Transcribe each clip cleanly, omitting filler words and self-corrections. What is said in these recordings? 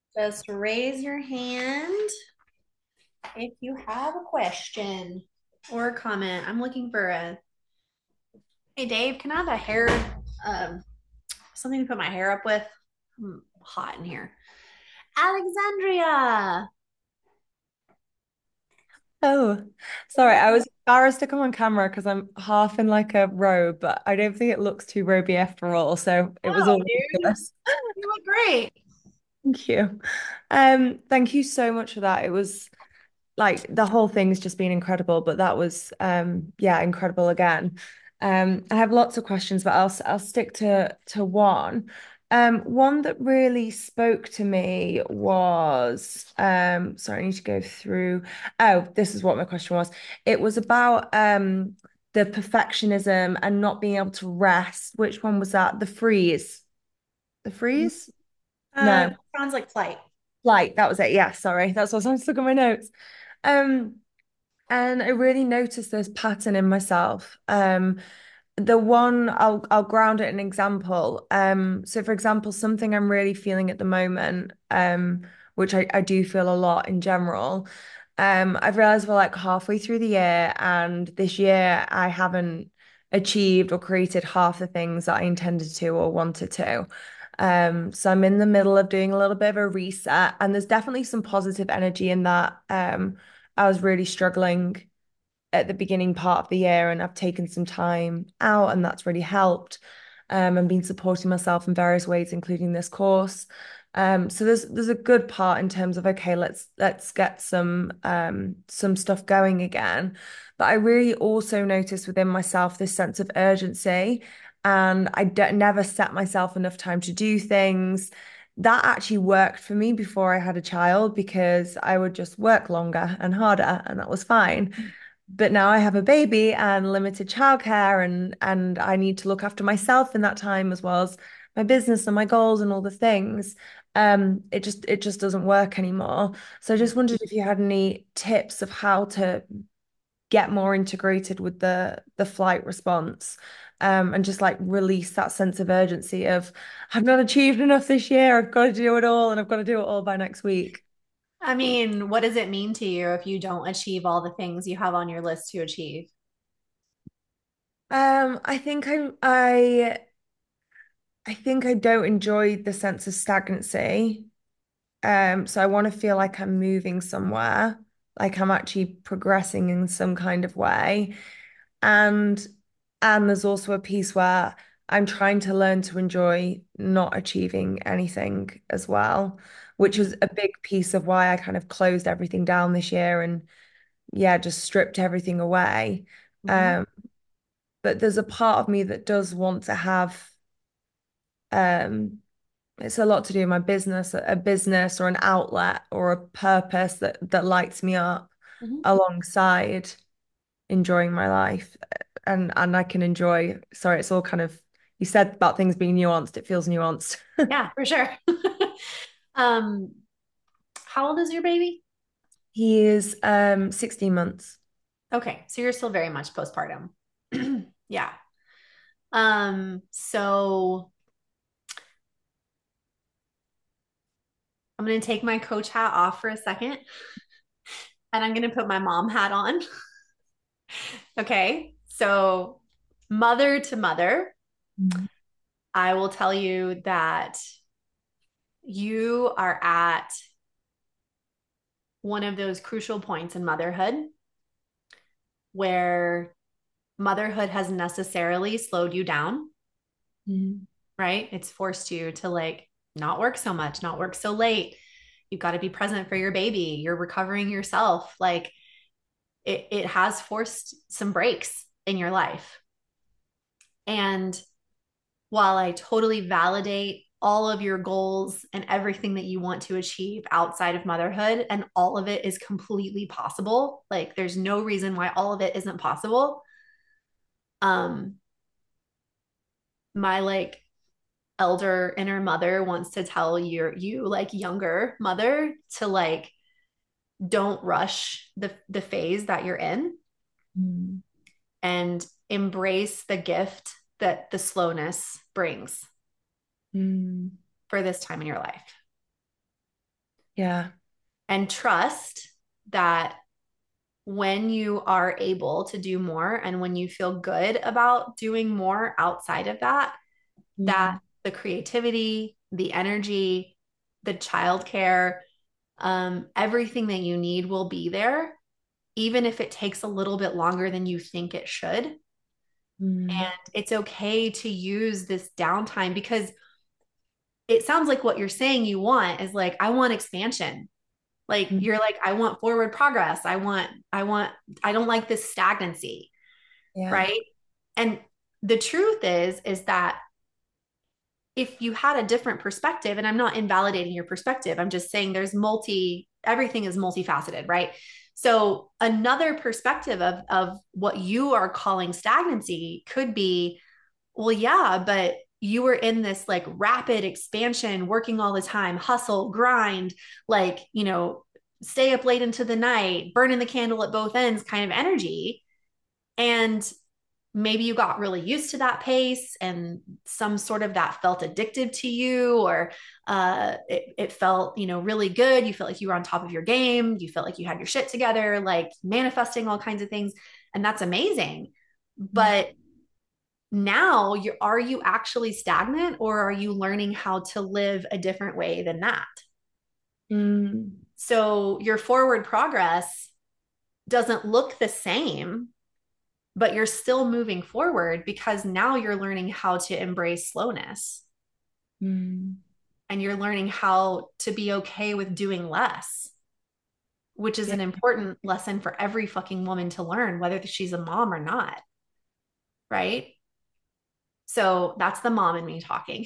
Just raise your hand if you have a question or a comment. I'm looking for a, hey Dave, can I have a hair, um, something to put my hair up with? I'm hot in here. Alexandria. Oh, sorry. I was embarrassed to come on camera because I'm half in like a robe, but I don't think it looks too roby after all. So it was Oh, all dude, good. you look great. Thank you. Thank you so much for that. It was like the whole thing's just been incredible, but that was yeah, incredible again. I have lots of questions, but I'll stick to one. One that really spoke to me was sorry, I need to go through. Oh, this is what my question was. It was about the perfectionism and not being able to rest. Which one was that? The freeze. The freeze? No. Sounds like flight. Flight, that was it. Yeah, sorry. That's what I was stuck on my notes. Um, and I really noticed this pattern in myself. The one I'll ground it in an example. So for example, something I'm really feeling at the moment, which I do feel a lot in general. I've realized we're like halfway through the year, and this year I haven't achieved or created half the things that I intended to or wanted to. So I'm in the middle of doing a little bit of a reset, and there's definitely some positive energy in that. I was really struggling at the beginning part of the year, and I've taken some time out, and that's really helped. And been supporting myself in various ways, including this course. So there's a good part in terms of okay, let's get some stuff going again. But I really also noticed within myself this sense of urgency, and never set myself enough time to do things. That actually worked for me before I had a child because I would just work longer and harder, and that was fine. But now I have a baby and limited childcare, and I need to look after myself in that time as well as my business and my goals and all the things. It just doesn't work anymore. So I just wondered if you had any tips of how to get more integrated with the flight response, and just like release that sense of urgency of I've not achieved enough this year. I've got to do it all, and I've got to do it all by next week. I mean, what does it mean to you if you don't achieve all the things you have on your list to achieve? I think I think I don't enjoy the sense of stagnancy. So I want to feel like I'm moving somewhere, like I'm actually progressing in some kind of way. And and there's also a piece where I'm trying to learn to enjoy not achieving anything as well, which was a big piece of why I kind of closed everything down this year and yeah, just stripped everything away. Mhm. Um, but there's a part of me that does want to have um it's a lot to do with my business, a business or an outlet or a purpose that lights me up Mhm. alongside enjoying my life. And I can enjoy, sorry, it's all kind of you said about things being nuanced, it feels nuanced. Yeah, for sure. Um, how old is your baby? He is 16 months. Okay, so you're still very much postpartum. Yeah. So I'm gonna take my coach hat off for a second and I'm gonna put my mom hat on. Okay. So mother to mother, Mm. I will tell you that you are at one of those crucial points in motherhood where motherhood has necessarily slowed you down, Mm. right? It's forced you to like not work so much, not work so late. You've got to be present for your baby. You're recovering yourself. Like it has forced some breaks in your life. And while I totally validate all of your goals and everything that you want to achieve outside of motherhood, and all of it is completely possible, like there's no reason why all of it isn't possible. Um, my like elder inner mother wants to tell you like younger mother to like don't rush the phase that you're in Mm. and embrace the gift that the slowness brings Mm. for this time in your life. Yeah. and trust that when you are able to do more and when you feel good about doing more outside of that, that Mm. the creativity, the energy, the childcare, everything that you need will be there, even if it takes a little bit longer than you think it should. And Mm. it's okay to use this downtime because it sounds like what you're saying you want is like, I want expansion. Like Mm. you're like, I want forward progress. I don't like this stagnancy, Yeah. right? And the truth is that if you had a different perspective, and I'm not invalidating your perspective, I'm just saying everything is multifaceted, right? So another perspective of what you are calling stagnancy could be, well, yeah, but you were in this like rapid expansion, working all the time, hustle, grind, like, stay up late into the night, burning the candle at both ends kind of energy. And maybe you got really used to that pace and some sort of that felt addictive to you, or it felt really good. You felt like you were on top of your game, you felt like you had your shit together, like manifesting all kinds of things, and that's amazing. But now are you actually stagnant, or are you learning how to live a different way than that? Mm. So your forward progress doesn't look the same, but you're still moving forward because now you're learning how to embrace slowness, Mm. and you're learning how to be okay with doing less, which is Yeah. an important lesson for every fucking woman to learn, whether she's a mom or not. Right. So that's the mom in me talking.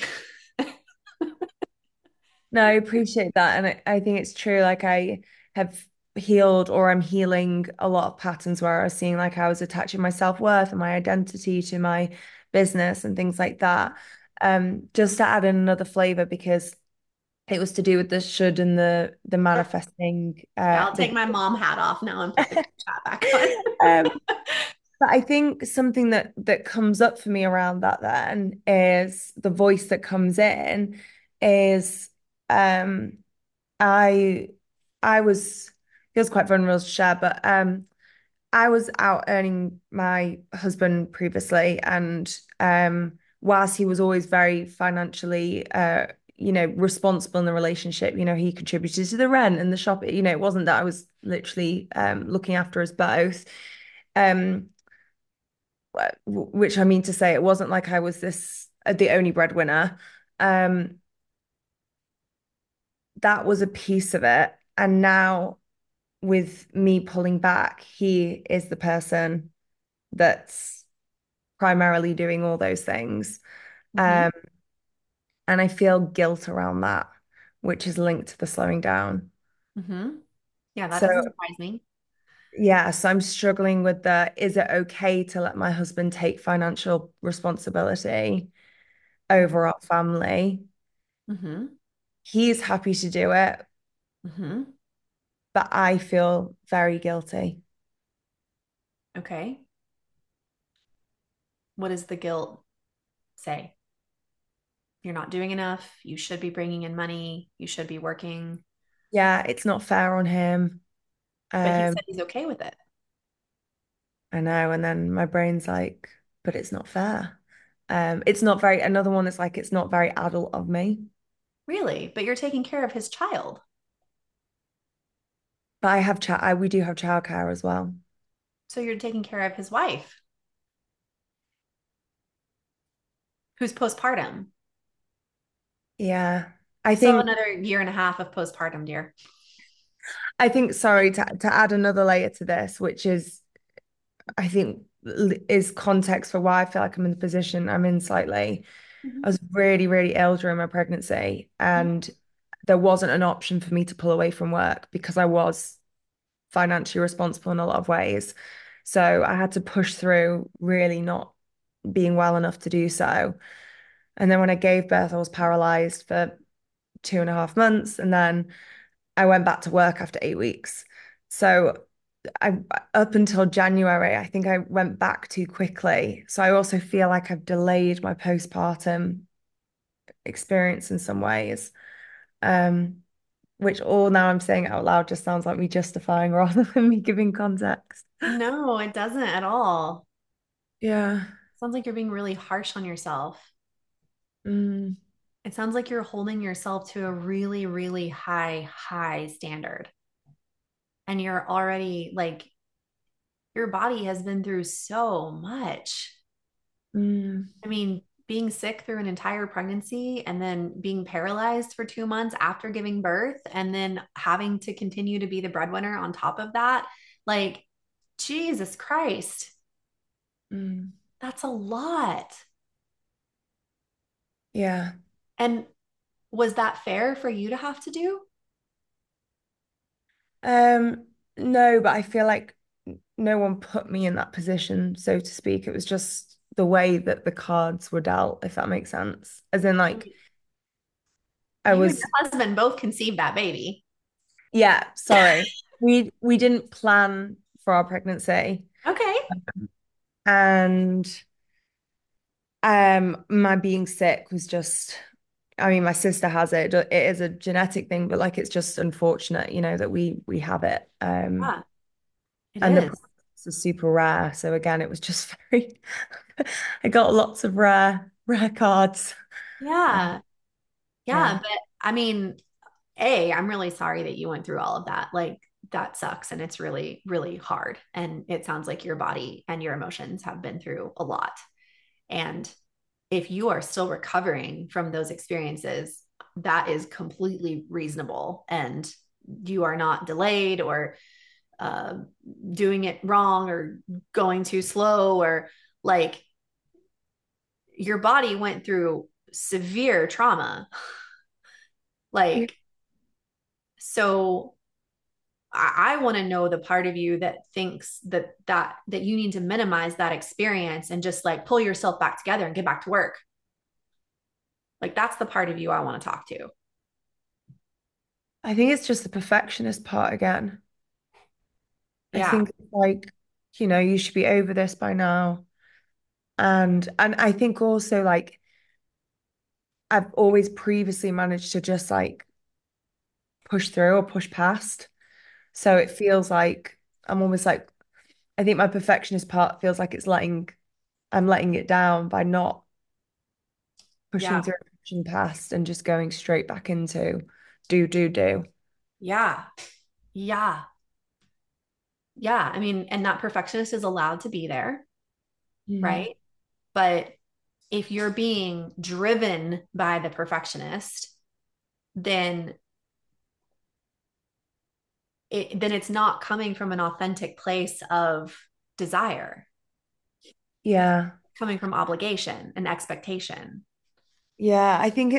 No, I appreciate that. And I think it's true. Like I have healed or I'm healing a lot of patterns where I was seeing like I was attaching my self-worth and my identity to my business and things like that. Just to add in another flavor because it was to do with the should and the Sure. manifesting Yeah, I'll take the my mom hat off now and put the chat back on. um but I think something that comes up for me around that then is the voice that comes in is um I I was feels quite vulnerable to share, but I was out earning my husband previously, and whilst he was always very financially responsible in the relationship, he contributed to the rent and the shop. It wasn't that I was literally looking after us both. Um, which I mean to say, it wasn't like I was this the only breadwinner. Um, that was a piece of it. And now with me pulling back, he is the person that's primarily doing all those things. Mm-hmm. Um, and I feel guilt around that, which is linked to the slowing down. Mm-hmm. Yeah, that So doesn't surprise me. yeah, so I'm struggling with the is it okay to let my husband take financial responsibility over our family? Mm-hmm. He's happy to do it, Mm-hmm. but I feel very guilty. Okay. What does the guilt say? You're not doing enough. You should be bringing in money. You should be working. Yeah, it's not fair on him. But he Um, said he's okay with it. I know. And then my brain's like, but it's not fair. It's not very, another one that's like, it's not very adult of me. Really? But you're taking care of his child. But we do have childcare as well. So you're taking care of his wife, who's postpartum. Yeah. I Still think, another year and a half of postpartum, dear. sorry, to add another layer to this, which is, I think, is context for why I feel like I'm in the position I'm in slightly. Mhm. I was really, really ill during my pregnancy, and there wasn't an option for me to pull away from work because I was financially responsible in a lot of ways. So I had to push through really not being well enough to do so. And then when I gave birth, I was paralyzed for 2.5 months. And then I went back to work after 8 weeks. So I up until January, I think I went back too quickly. So I also feel like I've delayed my postpartum experience in some ways. Um, which all now I'm saying out loud just sounds like me justifying rather than me giving context. No, it doesn't at all. Yeah. Sounds like you're being really harsh on yourself. Mm, It sounds like you're holding yourself to a really, really high, high standard. And you're already like, your body has been through so much. mm, I mean, being sick through an entire pregnancy and then being paralyzed for 2 months after giving birth and then having to continue to be the breadwinner on top of that, like, Jesus Christ, mm. that's a lot. Yeah. And was that fair for you to have to do? Um, no, but I feel like no one put me in that position, so to speak. It was just the way that the cards were dealt, if that makes sense. As in, like, I You and your was, husband both conceived that baby. yeah, sorry. We didn't plan for our pregnancy. Okay. And my being sick was just, I mean, my sister has it. It is a genetic thing, but like it's just unfortunate, that we have it. Yeah, it And the is. process is super rare. So again, it was just very I got lots of rare cards. Yeah. Yeah. Yeah. But I mean, I'm really sorry that you went through all of that. Like, that sucks. And it's really, really hard. And it sounds like your body and your emotions have been through a lot. And if you are still recovering from those experiences, that is completely reasonable. And you are not delayed or uh, doing it wrong or going too slow, or like, your body went through severe trauma. Yeah. Like, so I want to know the part of you that thinks that you need to minimize that experience and just like pull yourself back together and get back to work. Like, that's the part of you I want to talk to. I think it's just the perfectionist part again. I Yeah. think like, you should be over this by now. And I think also like I've always previously managed to just like push through or push past. So it feels like I'm almost like I think my perfectionist part feels like I'm letting it down by not pushing Yeah. through, pushing past and just going straight back into do. Yeah. Yeah. Yeah. I mean, and that perfectionist is allowed to be there, Mm. right? But if you're being driven by the perfectionist, then then it's not coming from an authentic place of desire, Yeah. coming from obligation and expectation. Yeah.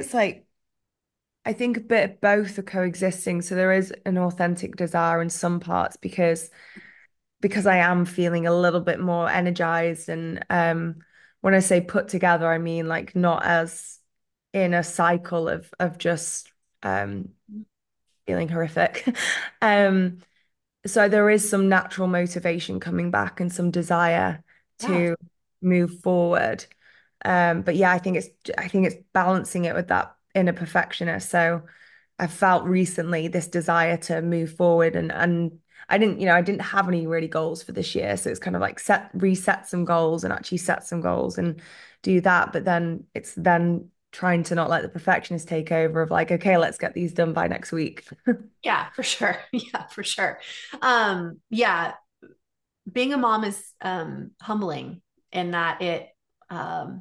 I think a bit of both are coexisting. So there is an authentic desire in some parts because I am feeling a little bit more energized and when I say put together, I mean like not as in a cycle of just um feeling horrific. Um so there is some natural motivation coming back and some desire Yeah. to move forward. But yeah, I think it's balancing it with that inner perfectionist. So I felt recently this desire to move forward and I didn't have any really goals for this year. So it's kind of like reset some goals and actually set some goals and do that. But then it's then trying to not let the perfectionist take over of like, okay, let's get these done by next week. Yeah, for sure. Yeah, for sure. Yeah, being a mom is humbling in that um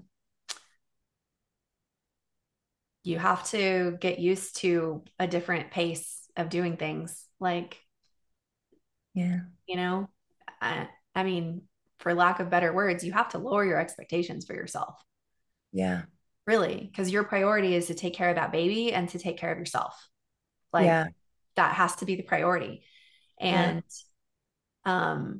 you have to get used to a different pace of doing things. Like, Yeah. you know, I mean, for lack of better words, you have to lower your expectations for yourself, Yeah. really, because your priority is to take care of that baby and to take care of yourself. Like, Yeah. that has to be the priority. Yeah. And um,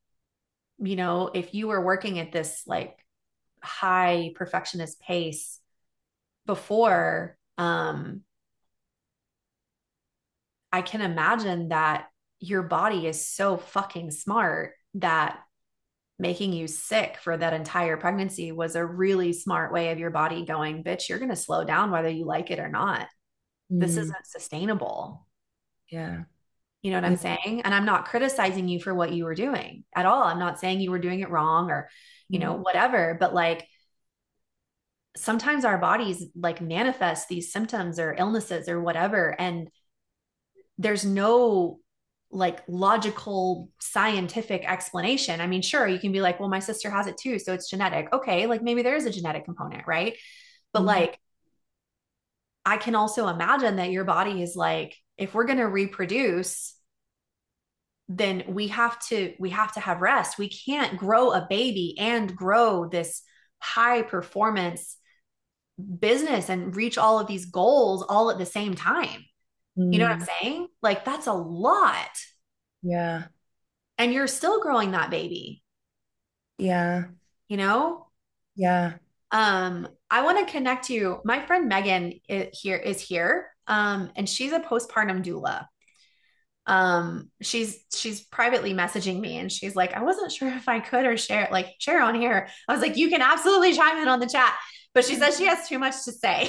if you were working at this like high perfectionist pace before, I can imagine that your body is so fucking smart that making you sick for that entire pregnancy was a really smart way of your body going, bitch, you're going to slow down whether you like it or not. This Mm. isn't sustainable. Yeah. You know what I'm Yeah. saying? And I'm not criticizing you for what you were doing at all. I'm not saying you were doing it wrong or, Mm. whatever, but like sometimes our bodies like manifest these symptoms or illnesses or whatever. And there's no like logical scientific explanation. I mean, sure, you can be like, well, my sister has it too, so it's genetic. Okay, like maybe there is a genetic component, right? But Mm. like, I can also imagine that your body is like, if we're going to reproduce, then we have to have rest. We can't grow a baby and grow this high performance business and reach all of these goals all at the same time. You know what Mm. I'm saying? Like that's a lot. Yeah. And you're still growing that baby, Yeah. you know? Yeah. I want to connect you. My friend Megan is here. And she's a postpartum doula. She's privately messaging me and she's like, I wasn't sure if I could or share on here. I was like, you can absolutely chime in on the chat. But she says she has too much to say.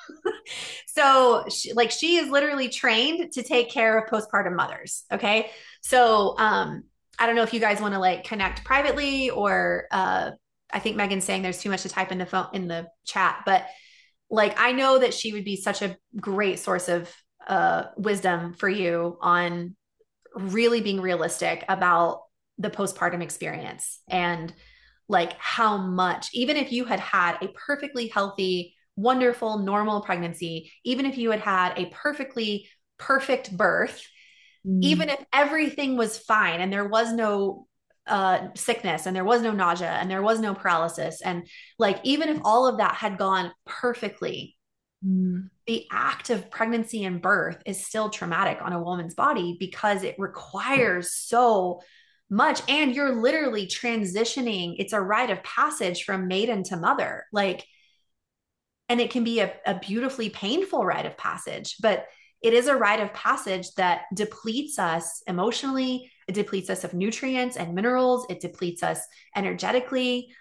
So she is literally trained to take care of postpartum mothers. Okay. So I don't know if you guys want to like connect privately or I think Megan's saying there's too much to type in the phone in the chat, but like I know that she would be such a great source of wisdom for you on really being realistic about the postpartum experience and like how much, even if you had had a perfectly healthy, wonderful, normal pregnancy, even if you had had a perfectly perfect birth, even Mm. if everything was fine and there was no sickness and there was no nausea and there was no paralysis, and like even if all of that had gone perfectly, Mm. the act of pregnancy and birth is still traumatic on a woman's body because it requires so much. And you're literally transitioning. It's a rite of passage from maiden to mother. Like, and it can be a beautifully painful rite of passage, but it is a rite of passage that depletes us emotionally. It depletes us of nutrients and minerals. It depletes us energetically.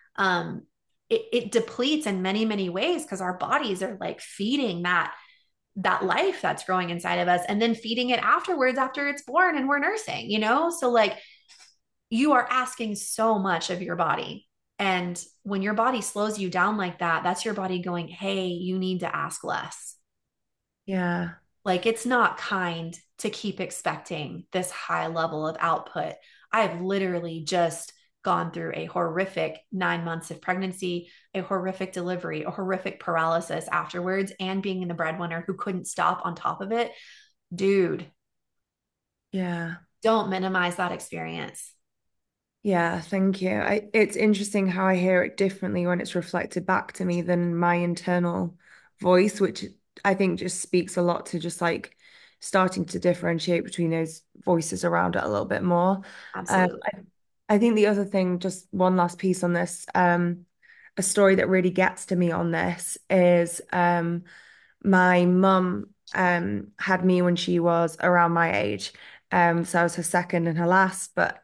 It depletes in many, many ways because our bodies are like feeding that life that's growing inside of us and then feeding it afterwards after it's born and we're nursing, so like you are asking so much of your body. And when your body slows you down like that, that's your body going, hey, you need to ask less. Yeah. Like it's not kind to keep expecting this high level of output. I've literally just gone through a horrific 9 months of pregnancy, a horrific delivery, a horrific paralysis afterwards, and being the breadwinner who couldn't stop on top of it. Dude, Yeah. don't minimize that experience. Yeah, thank you. It's interesting how I hear it differently when it's reflected back to me than my internal voice, which I think just speaks a lot to just like starting to differentiate between those voices around it a little bit more. Um, Absolutely. I think the other thing, just one last piece on this, a story that really gets to me on this is my mum had me when she was around my age. So I was her second and her last, but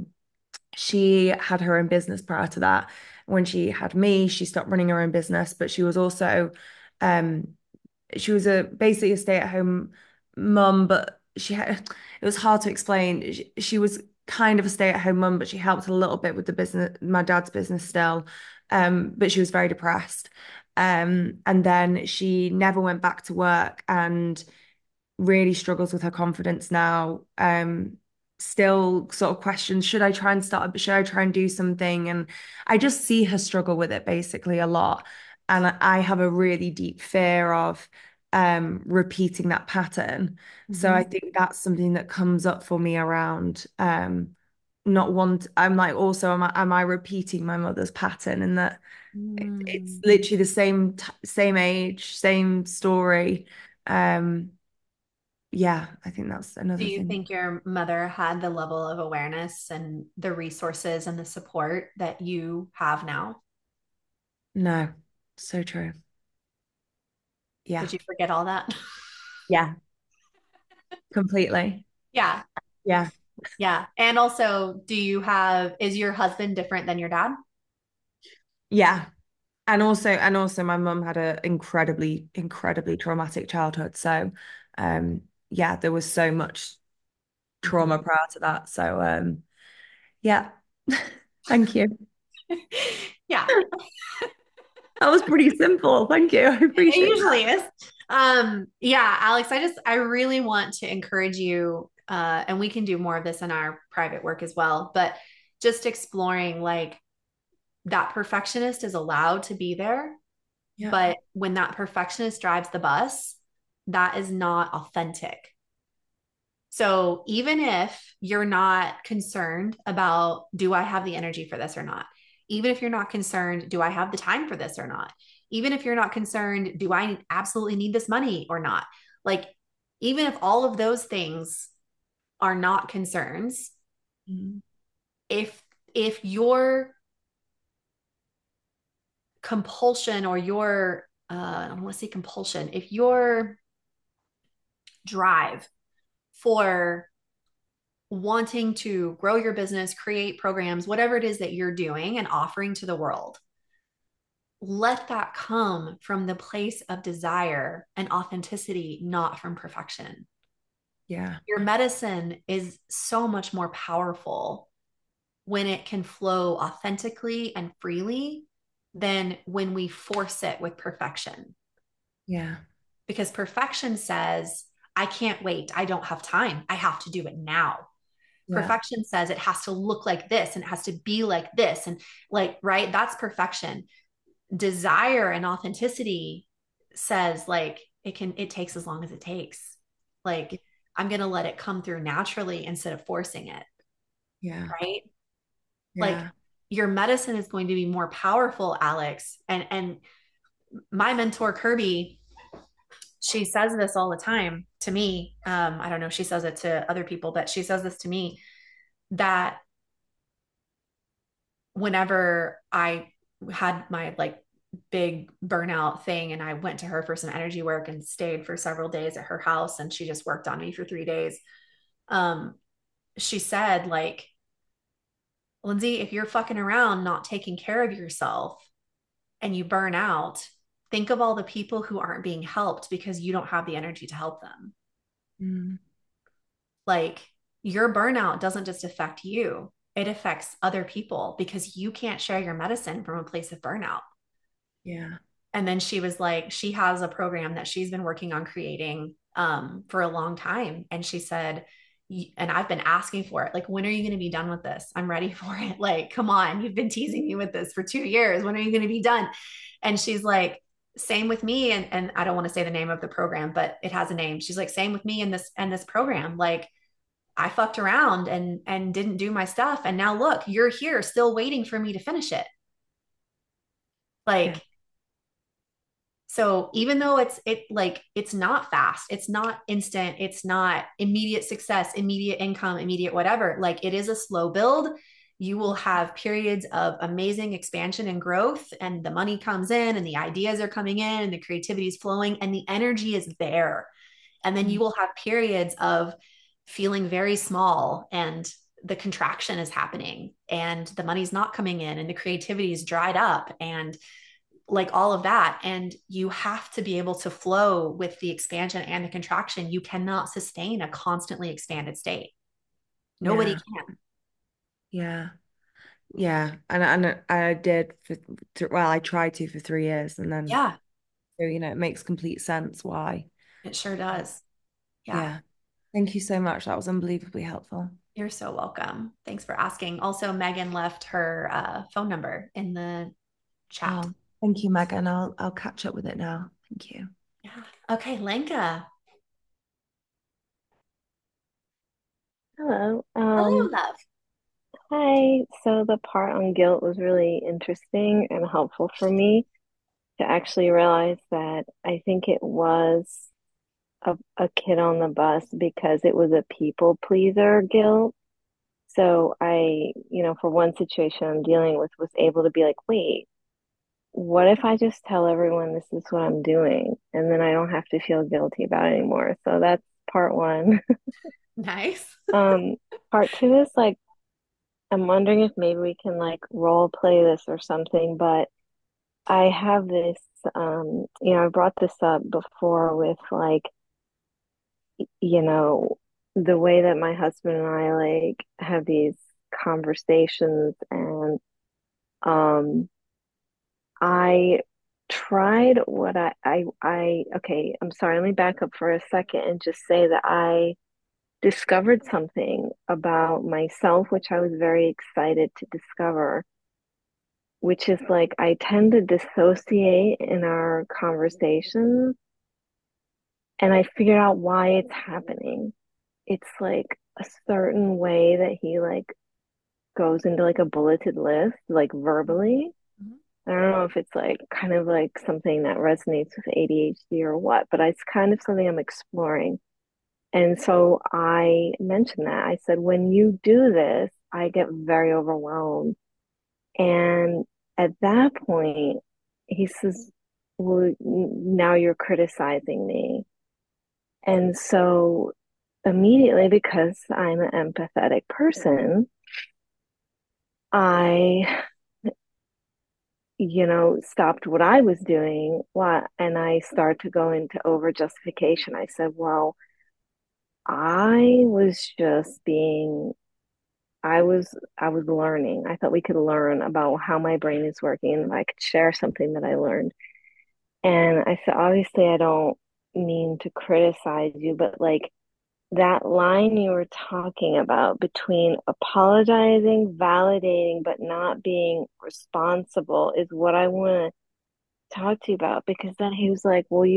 she had her own business prior to that. When she had me, she stopped running her own business, but she was also um she was a basically a stay-at-home mum, but she had it was hard to explain. She was kind of a stay-at-home mum, but she helped a little bit with the business, my dad's business still. But she was very depressed. And then she never went back to work and really struggles with her confidence now. Still sort of questions, should I try and do something? And I just see her struggle with it basically a lot. And I have a really deep fear of repeating that pattern. So I Mhm. think that's something that comes up for me around not want I'm like also am I repeating my mother's pattern in that it's Mm. literally the same age, same story. Um yeah, I think that's Do another you thing. think your mother had the level of awareness and the resources and the support that you have now? No, so true. Yeah. Did you forget all that? Yeah, completely. Yeah. Yeah. Yeah. And also, is your husband different than your dad? Yeah. And also my mum had a incredibly, incredibly traumatic childhood. So, um, yeah, there was so much trauma Mhm. prior to that. So yeah. Thank you. Yeah, That was pretty simple. Thank you. I it appreciate usually that. is. Yeah, Alex, I really want to encourage you, and we can do more of this in our private work as well, but just exploring like that perfectionist is allowed to be there, Yeah. but when that perfectionist drives the bus, that is not authentic. So even if you're not concerned about, do I have the energy for this or not? Even if you're not concerned, do I have the time for this or not? Even if you're not concerned, do I absolutely need this money or not? Like, even if all of those things are not concerns, Mm. if your compulsion or your I don't want to say compulsion, if your drive for wanting to grow your business, create programs, whatever it is that you're doing and offering to the world, let that come from the place of desire and authenticity, not from perfection. Yeah. Your medicine is so much more powerful when it can flow authentically and freely than when we force it with perfection. Yeah. Because perfection says, I can't wait. I don't have time. I have to do it now. Yeah. Perfection says it has to look like this and it has to be like this. And like, right, that's perfection. Desire and authenticity says like it takes as long as it takes. Like, I'm going to let it come through naturally instead of forcing it. Yeah. Right. Like, Yeah. your medicine is going to be more powerful, Alex. And my mentor, Kirby, she says this all the time to me. I don't know if she says it to other people, but she says this to me, that whenever I had my like big burnout thing and I went to her for some energy work and stayed for several days at her house and she just worked on me for 3 days. Um, she said, like, Lindsay, if you're fucking around not taking care of yourself and you burn out, think of all the people who aren't being helped because you don't have the energy to help them. Mm. Like, your burnout doesn't just affect you, it affects other people because you can't share your medicine from a place of burnout. Yeah. And then she was like, she has a program that she's been working on creating for a long time. And she said, and I've been asking for it. Like, when are you going to be done with this? I'm ready for it. Like, come on, you've been teasing me with this for 2 years. When are you going to be done? And she's like, same with me. And I don't want to say the name of the program, but it has a name. She's like, same with me in this program. Like, I fucked around and didn't do my stuff. And now look, you're here still waiting for me to finish it. Yeah. Like, so even though it's not fast, it's not instant, it's not immediate success, immediate income, immediate whatever, like it is a slow build. You will have periods of amazing expansion and growth, and the money comes in, and the ideas are coming in, and the creativity is flowing, and the energy is there. And then you Mm. will have periods of feeling very small, and the contraction is happening, and the money's not coming in, and the creativity is dried up, and like all of that. And you have to be able to flow with the expansion and the contraction. You cannot sustain a constantly expanded state. Nobody Yeah. can. Yeah. Yeah. And I did for well, I tried to for 3 years and then Yeah, so it makes complete sense why. it sure does. Yeah. Yeah. Thank you so much. That was unbelievably helpful. You're so welcome. Thanks for asking. Also, Megan left her phone number in the chat. Oh, thank you, Megan. I'll catch up with it now. Thank you. Yeah. Okay, Lenka. Hello. Hello, love. Hi. So the part on guilt was really interesting and helpful for me to actually realize that I think it was a kid on the bus because it was a people pleaser guilt. So for one situation I'm dealing with, was able to be like, wait, what if I just tell everyone this is what I'm doing and then I don't have to feel guilty about it anymore? So that's part one. Nice. Um, Part two is like, I'm wondering if maybe we can like role play this or something, but I have this, I brought this up before with like you know, the way that my husband and I like have these conversations and um I tried what okay, I'm sorry, let me back up for a second and just say that I discovered something about myself, which I was very excited to discover, which is like I tend to dissociate in our conversations, and I figured out why it's happening. It's like a certain way that he like goes into like a bulleted list, like verbally. Mhm. I don't know if it's like kind of like something that resonates with ADHD or what, but it's kind of something I'm exploring. And so I mentioned that. I said, when you do this, I get very overwhelmed. And at that point, he says, well, now you're criticizing me. And so immediately, because I'm an empathetic person, I, stopped what I was doing, and I started to go into over justification. I said, well, I was just being I was learning. I thought we could learn about how my brain is working and if I could share something that I learned. And I said, obviously, I don't mean to criticize you, but like that line you were talking about between apologizing, validating, but not being responsible is what I want to talk to you about. Because then he was like, well,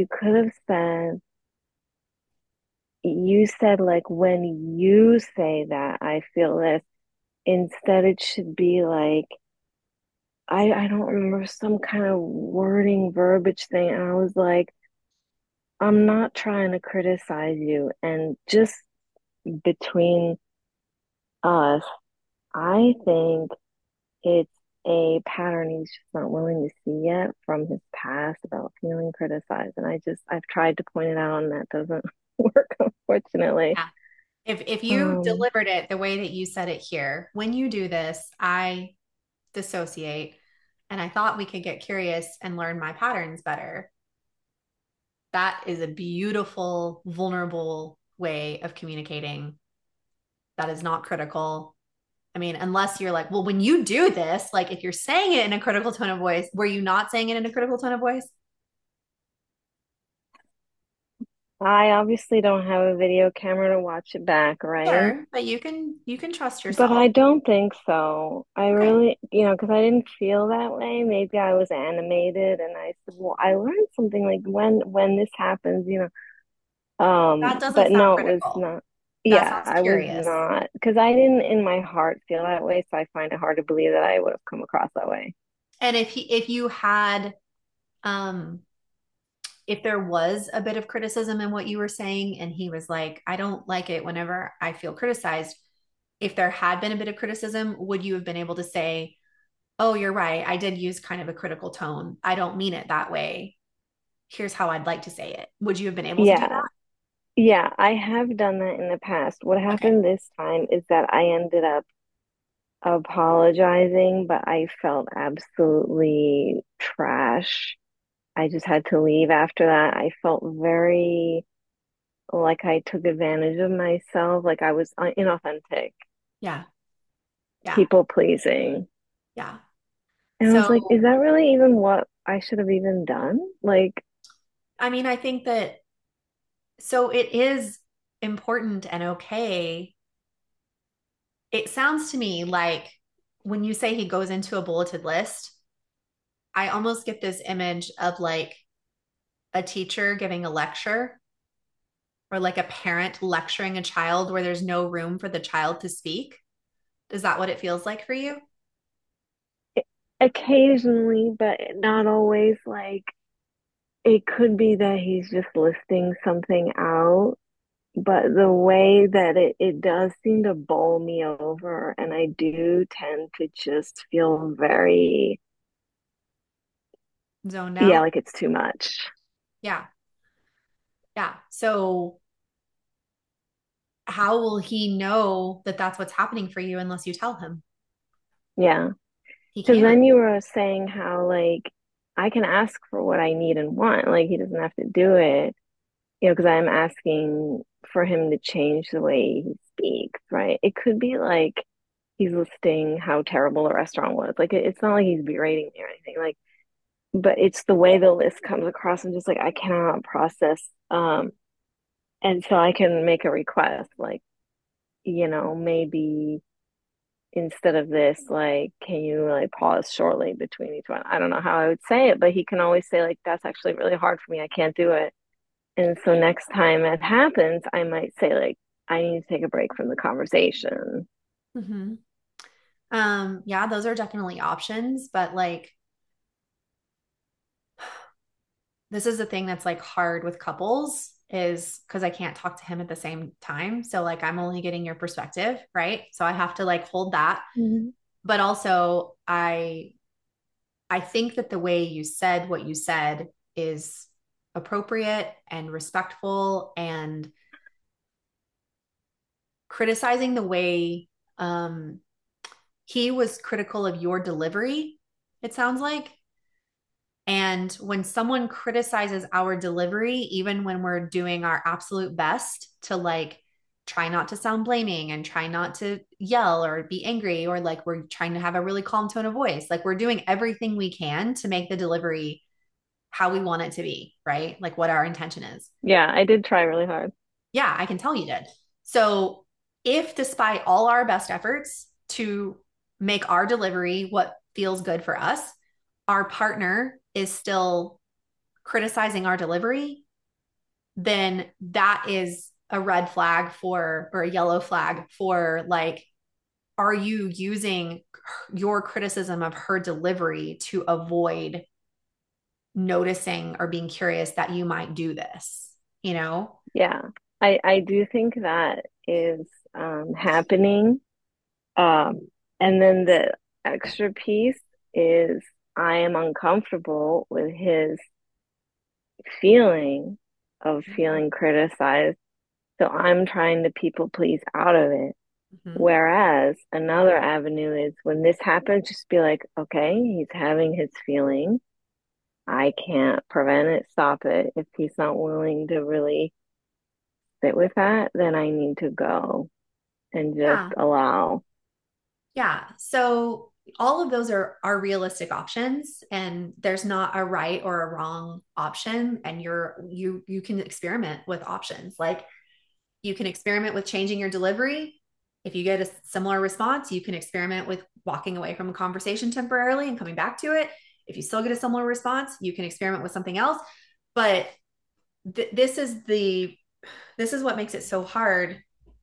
you said like, when you say that, I feel this. Instead, it should be like, I don't remember some kind of wording verbiage thing. And I was like, I'm not trying to criticize you. And just between us, I think it's a pattern he's just not willing to see yet from his past about feeling criticized. And I've tried to point it out and that doesn't work, unfortunately. Yeah. If you Um, delivered it the way that you said it here, when you do this, I dissociate and I thought we could get curious and learn my patterns better. That is a beautiful, vulnerable way of communicating that is not critical. I mean, unless you're like, well, when you do this, like if you're saying it in a critical tone of voice, were you not saying it in a critical tone of voice? I obviously don't have a video camera to watch it back, right? Sure, but you can trust But yourself. I don't think so. I Okay. really, because I didn't feel that way. Maybe I was animated and I said, well, I learned something like when this happens, That doesn't but sound no, it was critical. not. That Yeah, sounds I was curious. not because I didn't in my heart feel that way, so I find it hard to believe that I would have come across that way. And if you had um if there was a bit of criticism in what you were saying and he was like, I don't like it whenever I feel criticized, if there had been a bit of criticism, would you have been able to say, oh, you're right, I did use kind of a critical tone, I don't mean it that way, here's how I'd like to say it? Would you have been able to do Yeah, that? yeah, I have done that in the past. What Okay. happened this time is that I ended up apologizing, but I felt absolutely trash. I just had to leave after that. I felt very like I took advantage of myself, like I was inauthentic, Yeah. Yeah. people pleasing. Yeah. And I was like, is So, that really even what I should have even done? Like, I mean, I think that so it is important and okay. It sounds to me like when you say he goes into a bulleted list, I almost get this image of like a teacher giving a lecture or like a parent lecturing a child where there's no room for the child to speak. Is that what it feels like for you? occasionally, but not always. Like, it could be that he's just listing something out, but the way that it does seem to bowl me over, and I do tend to just feel very, Zoned yeah, out? like it's too much. Yeah. Yeah. So, how will he know that that's what's happening for you unless you tell him? Yeah. He Because can't. then you were saying how, like, I can ask for what I need and want. Like, he doesn't have to do it. because I'm asking for him to change the way he speaks, right? It could be like he's listing how terrible the restaurant was. Like it's not like he's berating me or anything. Like, but it's the way the list comes across. I'm just like I cannot process. And so I can make a request, like, maybe instead of this, like, can you like pause shortly between each one? I don't know how I would say it, but he can always say, like, that's actually really hard for me. I can't do it. And so next time it happens, I might say, like, I need to take a break from the conversation. Mm-hmm. Yeah, those are definitely options, but like this is the thing that's like hard with couples is because I can't talk to him at the same time. So like I'm only getting your perspective, right? So I have to like hold that. Mhm. But also I think that the way you said what you said is appropriate and respectful and criticizing the way he was critical of your delivery, it sounds like. And when someone criticizes our delivery, even when we're doing our absolute best to like try not to sound blaming and try not to yell or be angry, or like we're trying to have a really calm tone of voice, like we're doing everything we can to make the delivery how we want it to be, right? Like what our intention is. Yeah, I did try really hard. Yeah, I can tell you did. So, if despite all our best efforts to make our delivery what feels good for us, our partner is still criticizing our delivery, then that is a red flag for, or a yellow flag for, like, are you using your criticism of her delivery to avoid noticing or being curious that you might do this, you know? Yeah, I do think that is happening. And then the extra piece is I am uncomfortable with his feeling of feeling criticized. So I'm trying to people please out of it. Mm-hmm. Whereas another avenue is when this happens, just be like, okay, he's having his feeling. I can't prevent it, stop it. If he's not willing to really sit with that, then I need to go and just Yeah. allow. Yeah. So all of those are realistic options, and there's not a right or a wrong option, and you can experiment with options. Like you can experiment with changing your delivery. If you get a similar response, you can experiment with walking away from a conversation temporarily and coming back to it. If you still get a similar response, you can experiment with something else. But this is what makes it so hard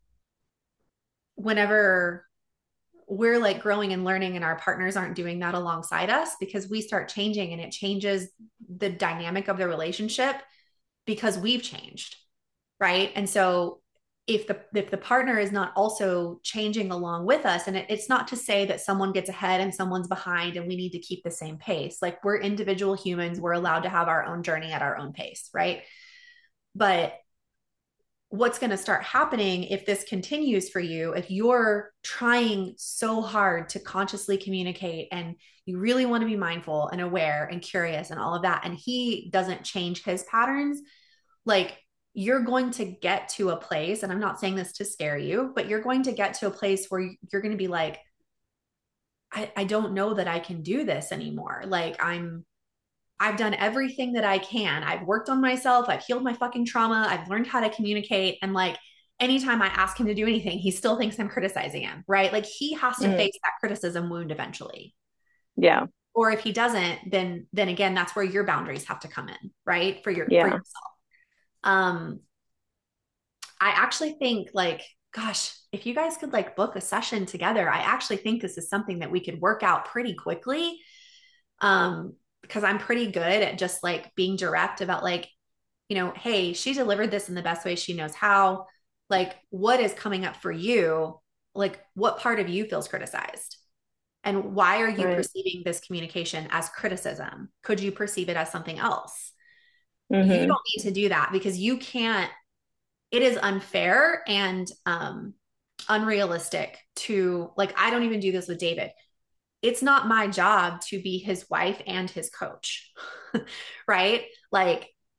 whenever we're like growing and learning and our partners aren't doing that alongside us, because we start changing and it changes the dynamic of the relationship because we've changed, right? And so if the partner is not also changing along with us, and it's not to say that someone gets ahead and someone's behind and we need to keep the same pace. Like we're individual humans, we're allowed to have our own journey at our own pace, right? But what's going to start happening if this continues for you, if you're trying so hard to consciously communicate and you really want to be mindful and aware and curious and all of that, and he doesn't change his patterns, like you're going to get to a place, and I'm not saying this to scare you, but you're going to get to a place where you're going to be like, I don't know that I can do this anymore. Like I've done everything that I can. I've worked on myself. I've healed my fucking trauma. I've learned how to communicate. And like anytime I ask him to do anything, he still thinks I'm criticizing him, right? Like he has to Mhm. face that criticism wound eventually. Yeah, Or if he doesn't, then again, that's where your boundaries have to come in, right? For yeah. yourself. Um, I actually think like, gosh, if you guys could like book a session together, I actually think this is something that we could work out pretty quickly. Because I'm pretty good at just like being direct about like, hey, she delivered this in the best way she knows how. Like, what is coming up for you? Like, what part of you feels criticized? And why are you Right. perceiving this communication as criticism? Could you perceive it as something else? You Hmm. don't need to do that because you can't, it is unfair and unrealistic to, like, I don't even do this with David. It's not my job to be his wife and his coach, right? Like,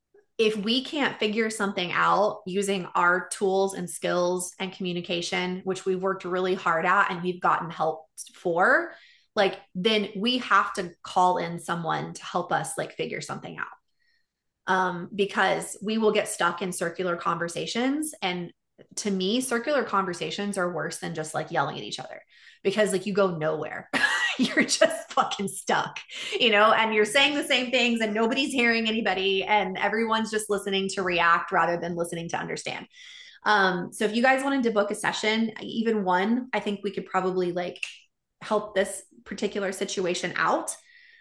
if we can't figure something out using our tools and skills and communication, which we've worked really hard at and we've gotten help for, like, then we have to call in someone to help us like figure something out. Because we will get stuck in circular conversations. And to me, circular conversations are worse than just like yelling at each other because like you go nowhere. You're just fucking stuck, and you're saying the same things and nobody's hearing anybody and everyone's just listening to react rather than listening to understand. So if you guys wanted to book a session, even one, I think we could probably like help this particular situation out.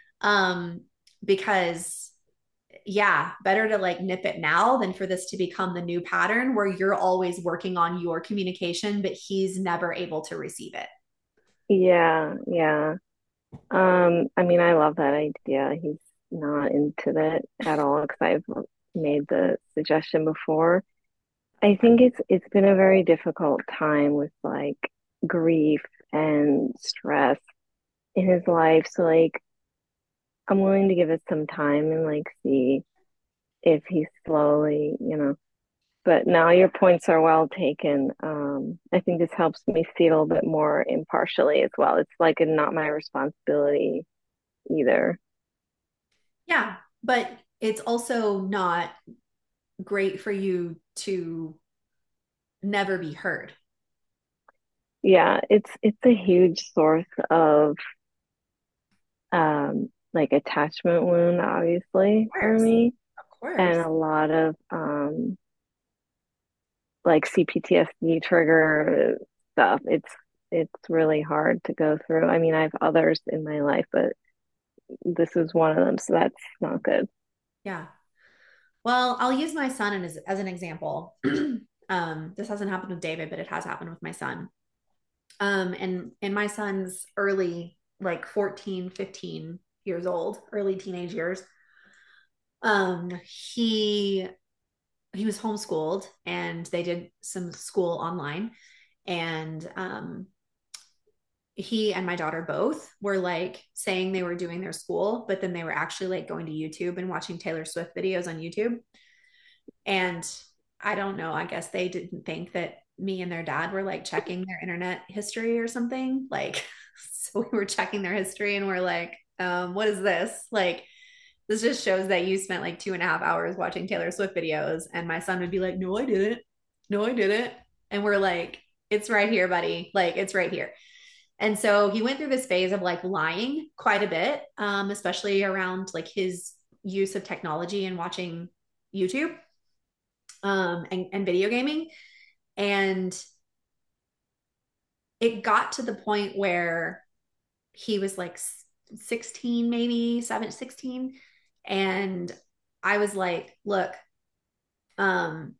Because yeah, better to like nip it now than for this to become the new pattern where you're always working on your communication, but he's never able to receive it. Yeah, yeah. I mean, I love that idea. He's not into that at all because I've made the suggestion before. I think it's been a very difficult time with like grief and stress in his life. So like I'm willing to give it some time and like see if he's slowly, but now your points are well taken. I think this helps me see it a little bit more impartially as well. It's like not my responsibility either. Yeah, but it's also not great for you to never be heard. Yeah, it's a huge source of like attachment wound, obviously, Of for course. me, Of and course. a lot of like CPTSD trigger stuff. It's really hard to go through. I mean, I have others in my life, but this is one of them, so that's not good. Yeah. Well, I'll use my son as an example. This hasn't happened with David, but it has happened with my son. And in my son's early, like 14, 15 years old, early teenage years, um, he he was homeschooled and they did some school online. And he and my daughter both were like saying they were doing their school, but then they were actually like going to YouTube and watching Taylor Swift videos on YouTube. And I don't know, I guess they didn't think that me and their dad were like checking their internet history or something. Like, so we were checking their history and we're like, what is this? Like, this just shows that you spent like 2.5 hours watching Taylor Swift videos. And my son would be like, no, I didn't. No, I didn't. And we're like, it's right here, buddy. Like, it's right here. And so he went through this phase of like lying quite a bit, especially around like his use of technology and watching YouTube, and video gaming. And it got to the point where he was like 16, maybe 16. And I was like, look, um,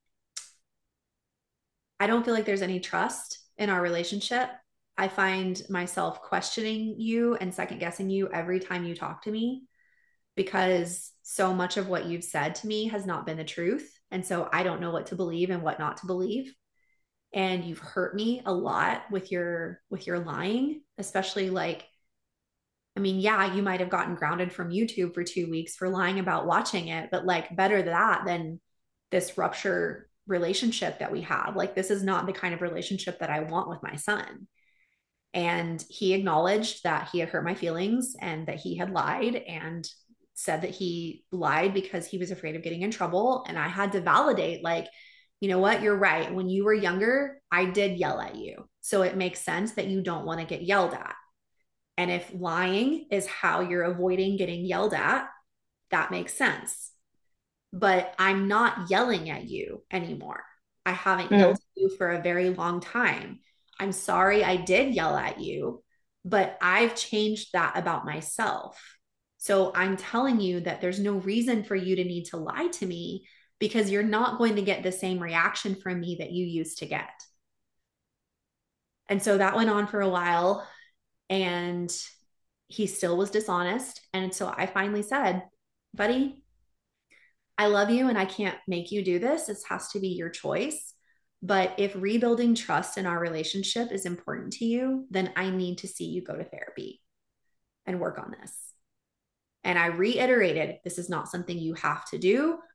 I don't feel like there's any trust in our relationship. I find myself questioning you and second guessing you every time you talk to me because so much of what you've said to me has not been the truth. And so I don't know what to believe and what not to believe. And you've hurt me a lot with your lying, especially like, I mean, yeah, you might have gotten grounded from YouTube for 2 weeks for lying about watching it, but like better that than this rupture relationship that we have. Like, this is not the kind of relationship that I want with my son. And he acknowledged that he had hurt my feelings and that he had lied and said that he lied because he was afraid of getting in trouble. And I had to validate, like, you know what, you're right. When you were younger, I did yell at you. So it makes sense that you don't want to get yelled at. And if lying is how you're avoiding getting yelled at, that makes sense. But I'm not yelling at you anymore. I haven't yelled Mm. at you for a very long time. I'm sorry I did yell at you, but I've changed that about myself. So I'm telling you that there's no reason for you to need to lie to me because you're not going to get the same reaction from me that you used to get. And so that went on for a while and he still was dishonest. And so I finally said, buddy, I love you and I can't make you do this. This has to be your choice. But if rebuilding trust in our relationship is important to you, then I need to see you go to therapy and work on this. And I reiterated, this is not something you have to do.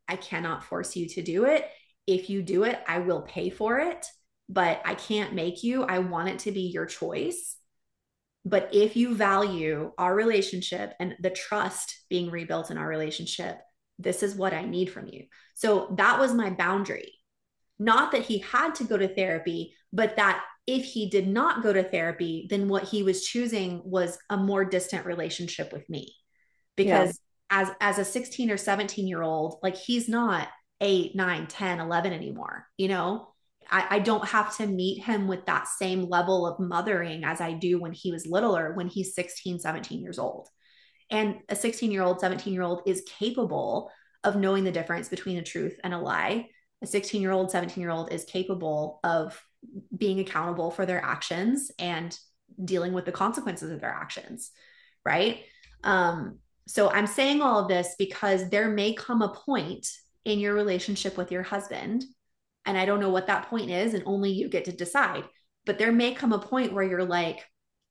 I cannot force you to do it. If you do it, I will pay for it, but I can't make you. I want it to be your choice. But if you value our relationship and the trust being rebuilt in our relationship, this is what I need from you. So that was my boundary. Not that he had to go to therapy, but that if he did not go to therapy, then what he was choosing was a more distant relationship with me. Yeah. Because as a 16 or 17-year-old, like he's not 8, 9, 10, 11 anymore, you know? I don't have to meet him with that same level of mothering as I do when he was littler, when he's 16, 17 years old. And a 16-year-old, 17-year-old is capable of knowing the difference between a truth and a lie. A 16-year-old, 17-year-old is capable of being accountable for their actions and dealing with the consequences of their actions, right? So I'm saying all of this because there may come a point in your relationship with your husband, and I don't know what that point is, and only you get to decide. But there may come a point where you're like,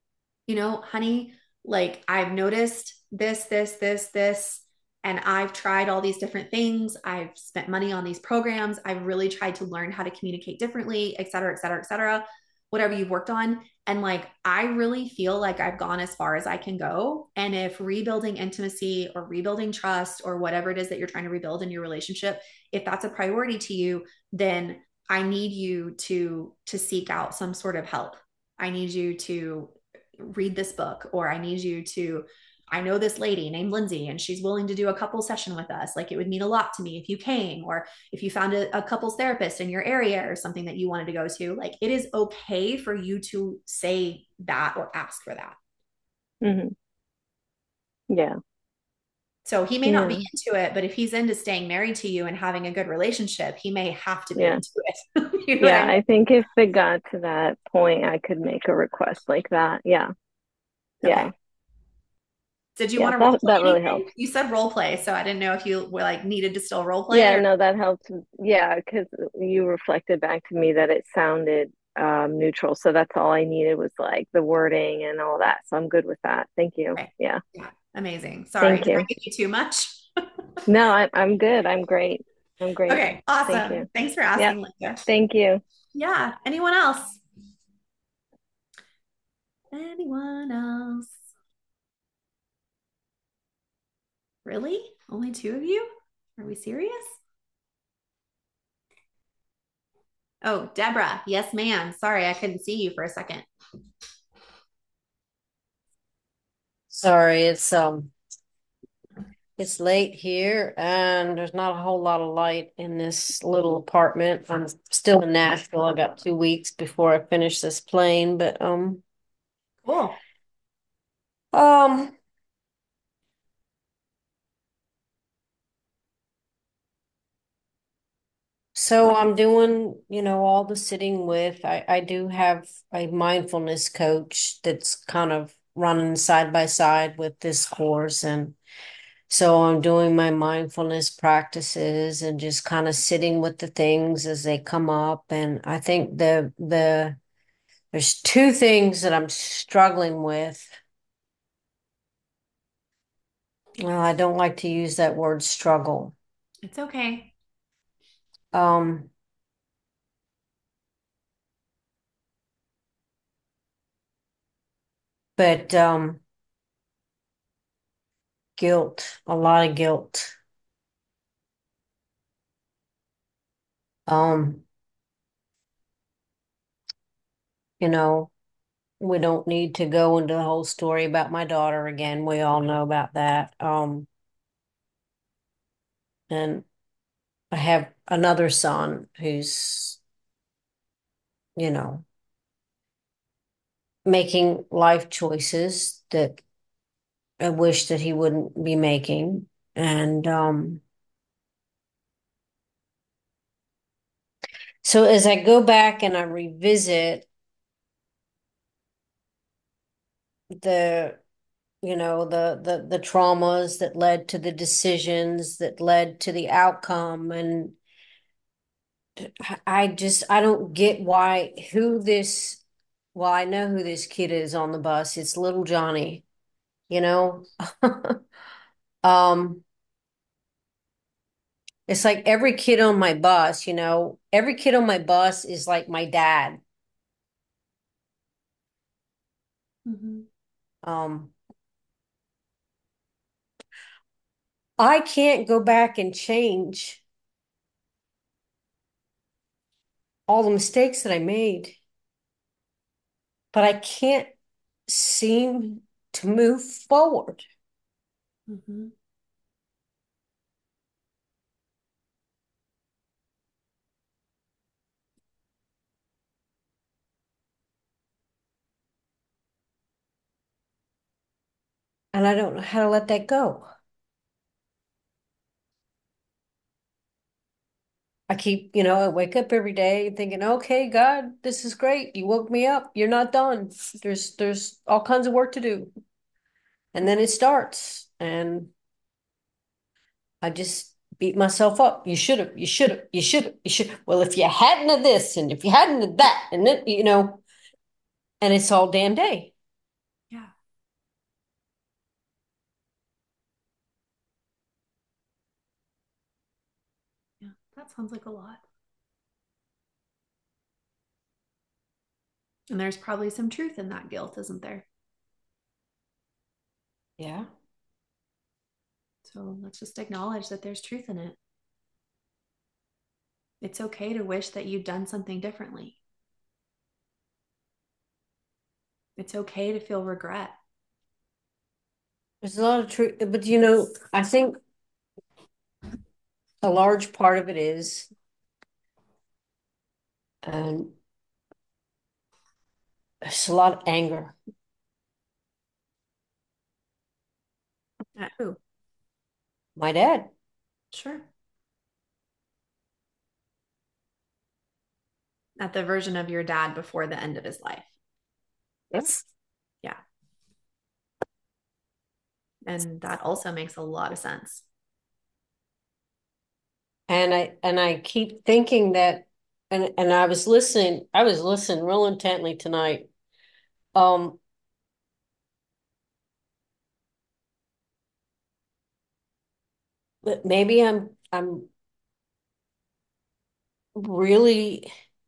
honey, like I've noticed this, and I've tried all these different things. I've spent money on these programs. I've really tried to learn how to communicate differently, et cetera, et cetera, et cetera, whatever you've worked on. And like, I really feel like I've gone as far as I can go. And if rebuilding intimacy or rebuilding trust or whatever it is that you're trying to rebuild in your relationship, if that's a priority to you, then I need you to seek out some sort of help. I need you to read this book, or I need you to, I know this lady named Lindsay and she's willing to do a couple session with us. Like it would mean a lot to me if you came, or if you found a couples therapist in your area or something that you wanted to go to. Like it is okay for you to say that or ask for that. Hmm. Yeah. So he may not be Yeah. into it, but if he's into staying married to you and having a good relationship, he may have to be Yeah. into it. You know what I Yeah. mean? I think if it got to that point, I could make a request like that. Yeah. Okay. Yeah. Did you Yeah. want to role That play really anything? helps. You said role play, so I didn't know if you were like needed to still role play Yeah, or no, that helps. Yeah, because you reflected back to me that it sounded neutral. So that's all I needed was like the wording and all that. So I'm good with that. Thank you. okay. Yeah. Yeah, amazing. Sorry, Thank did I you. give you too much? No, I'm good. I'm great. I'm great. Okay, Thank you. awesome. Thanks for Yeah. asking, Linda. Thank you. Yeah, anyone else? Anyone else? Really? Only two of you? Are we serious? Oh, Deborah. Yes, ma'am. Sorry, I couldn't see you for a second. Sorry, it's late here and there's not a whole lot of light in this little apartment. I'm still in Nashville. I got 2 weeks before I finish this plane, but Cool. um so I'm doing, all the sitting with. I do have a mindfulness coach that's kind of running side by side with this course, and so I'm doing my mindfulness practices and just kind of sitting with the things as they come up. And I think there's two things that I'm struggling with. Well, I don't like to use that word struggle. It's okay. Um, but guilt, a lot of guilt. Um, you know, we don't need to go into the whole story about my daughter again. We all know about that. And I have another son who's, you know, making life choices that I wish that he wouldn't be making. And so as I go back and I revisit the the traumas that led to the decisions that led to the outcome, and I don't get why who this well, I know who this kid is on the bus. It's little Johnny, you know. um It's like every kid on my bus, every kid on my bus is like my dad. Mm-hmm. Um, I can't go back and change all the mistakes that I made, but I can't seem to move forward. Mm-hmm. And I don't know how to let that go. I wake up every day thinking, okay, God, this is great. You woke me up. You're not done. There's all kinds of work to do. And then it starts. And I just beat myself up. You should have, you should have, you should have, you should. Well, if you hadn't of this and if you hadn't of that, and then, and it's all damn day. Yeah. Yeah. That sounds like a lot. And there's probably some truth in that guilt, isn't there? Yeah. So let's just acknowledge that there's truth in it. It's okay to wish that you'd done something differently. It's okay to feel regret. There's a lot of truth, but I think a large part of it is, um, there's a lot of anger. At who? My dad. Sure. At the version of your dad before the end of his life. Yes. Yeah. And that also makes a lot of sense. And I keep thinking that, and I was listening real intently tonight. Um, but maybe I'm really,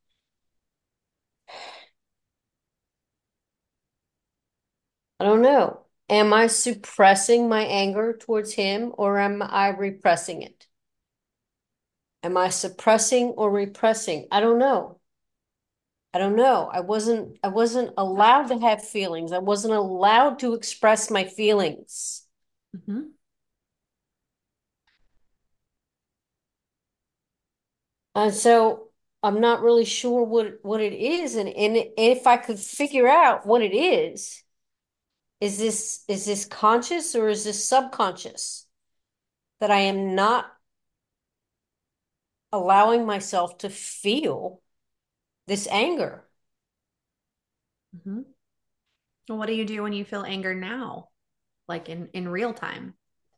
I don't know. Am I suppressing my anger towards him or am I repressing it? Am I suppressing or repressing? I don't know. I don't know. I wasn't allowed to have feelings. I wasn't allowed to express my feelings. Mm-hmm. And so I'm not really sure what it is. And if I could figure out what it is this conscious or is this subconscious? That I am not allowing myself to feel this anger. Mm-hmm. Well, what do you do when you feel anger now? Like in real time?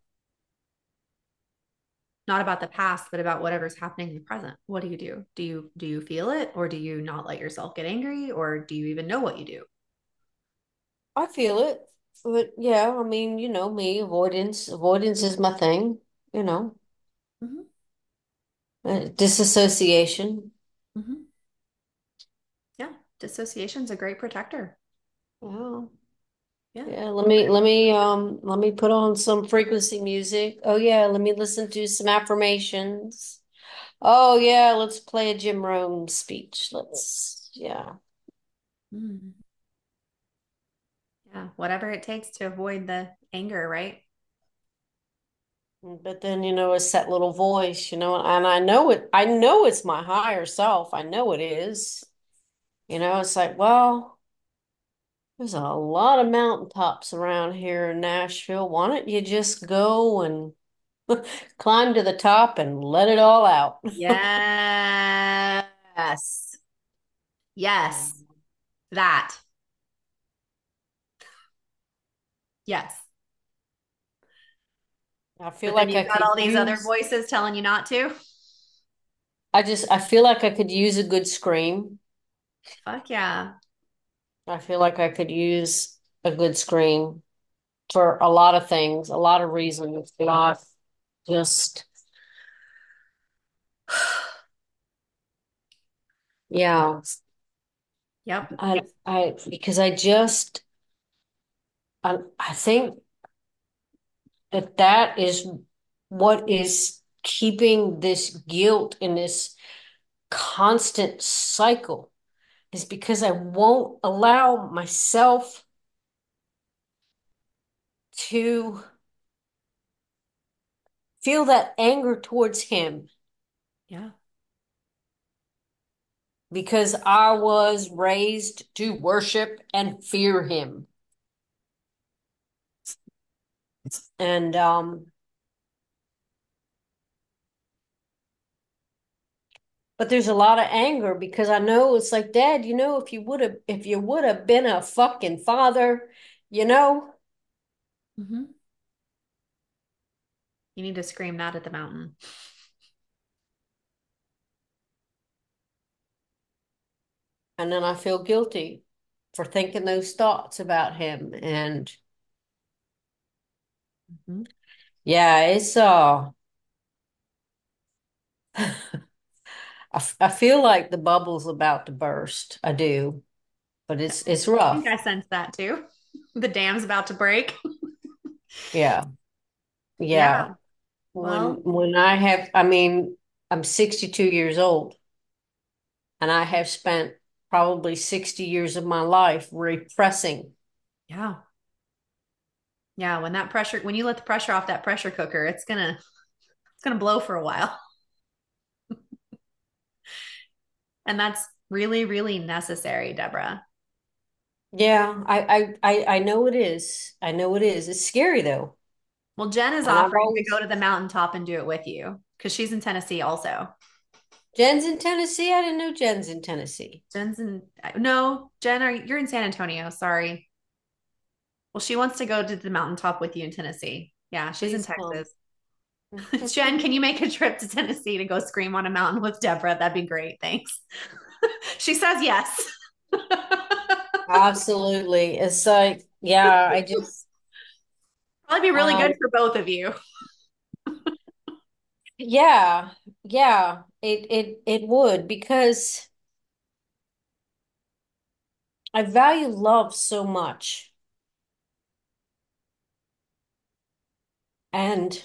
Not about the past, but about whatever's happening in the present. What do you do? Do you feel it, or do you not let yourself get angry, or do you even know what you do? I feel it. But yeah, I mean, me, avoidance is my thing, you know, Mm-hmm. disassociation. Mm-hmm. Yeah, dissociation's a great protector. Yeah. Yeah. Yeah, let me put on some frequency music. Oh yeah, let me listen to some affirmations. Oh yeah, let's play a Jim Rohn speech. Yeah. Mm. Yeah, whatever it takes to avoid the anger, right? But then, it's that little voice, and I know it's my higher self. I know it is. It's like, well, there's a lot of mountaintops around here in Nashville. Why don't you just go and climb to the top and let it all out? Yes. Yes. That. Yes. I feel But then like you've I got could all these other use, voices telling you not to. I feel like I could use a good scream. Fuck yeah. I feel like I could use a good scream for a lot of things, a lot of reasons, not just Yeah, Yep. because I think that is what is keeping this guilt in this constant cycle, is because I won't allow myself to feel that anger towards him, Yeah. because I was raised to worship and fear him. And but there's a lot of anger because I know it's like, Dad, if you would have been a fucking father, you know, Hmm. You need to scream that at the mountain. and then I feel guilty for thinking those thoughts about him. And Hmm. yeah, it's I feel like the bubble's about to burst. I do, but it's I think rough. I sense that too. The dam's about to break. Yeah. Yeah. Yeah. Well, When I have, I mean, I'm 62 years old, and I have spent probably 60 years of my life repressing. yeah. Yeah. When you let the pressure off that pressure cooker, it's gonna blow for a while. And that's really, really necessary, Deborah. Yeah, I know it is. I know it is. It's scary though. Well, Jen is And I've offering to go always to the mountaintop and do it with you because she's in Tennessee also. Jen's in Tennessee. I didn't know Jen's in Tennessee. Jen's in, no, Jen, you're in San Antonio. Sorry. Well, she wants to go to the mountaintop with you in Tennessee. Yeah, she's in Please come. Texas. Jen, can you make a trip to Tennessee to go scream on a mountain with Deborah? That'd be great. Thanks. She says yes. Absolutely. It's like, yeah, Probably be really um, good for both of you. yeah, yeah, it would, because I value love so much. And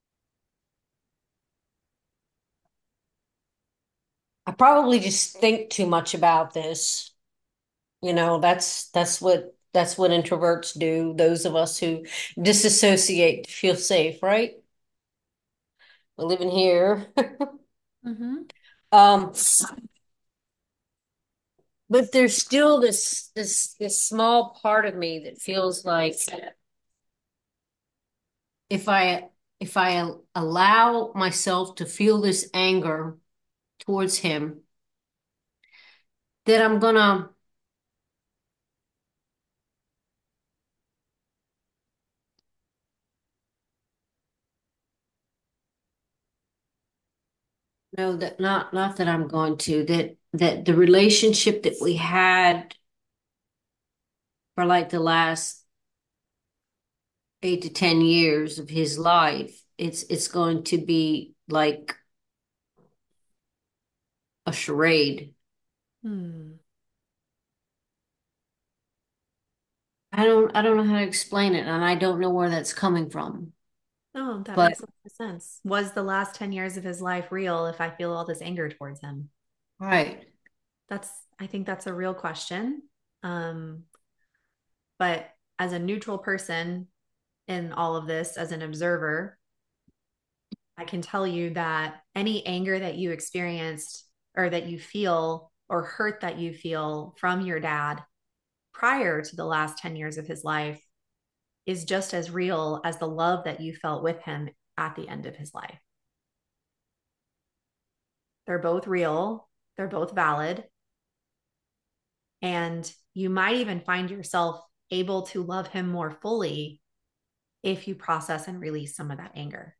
I probably just think too much about this. That's what introverts do. Those of us who disassociate to feel safe, right? We're living here. Mm-hmm. Um, but there's still this small part of me that feels like if I allow myself to feel this anger towards him, that I'm gonna no, that not that I'm going to, that the relationship that we had for like the last 8 to 10 years of his life, it's going to be like a charade. Hmm. I don't know how to explain it, and I don't know where that's coming from. Oh, that But makes a lot of sense. Was the last 10 years of his life real if I feel all this anger towards him? right. I think that's a real question. Um, but as a neutral person in all of this, as an observer, I can tell you that any anger that you experienced or that you feel or hurt that you feel from your dad prior to the last 10 years of his life is just as real as the love that you felt with him at the end of his life. They're both real, they're both valid. And you might even find yourself able to love him more fully if you process and release some of that anger.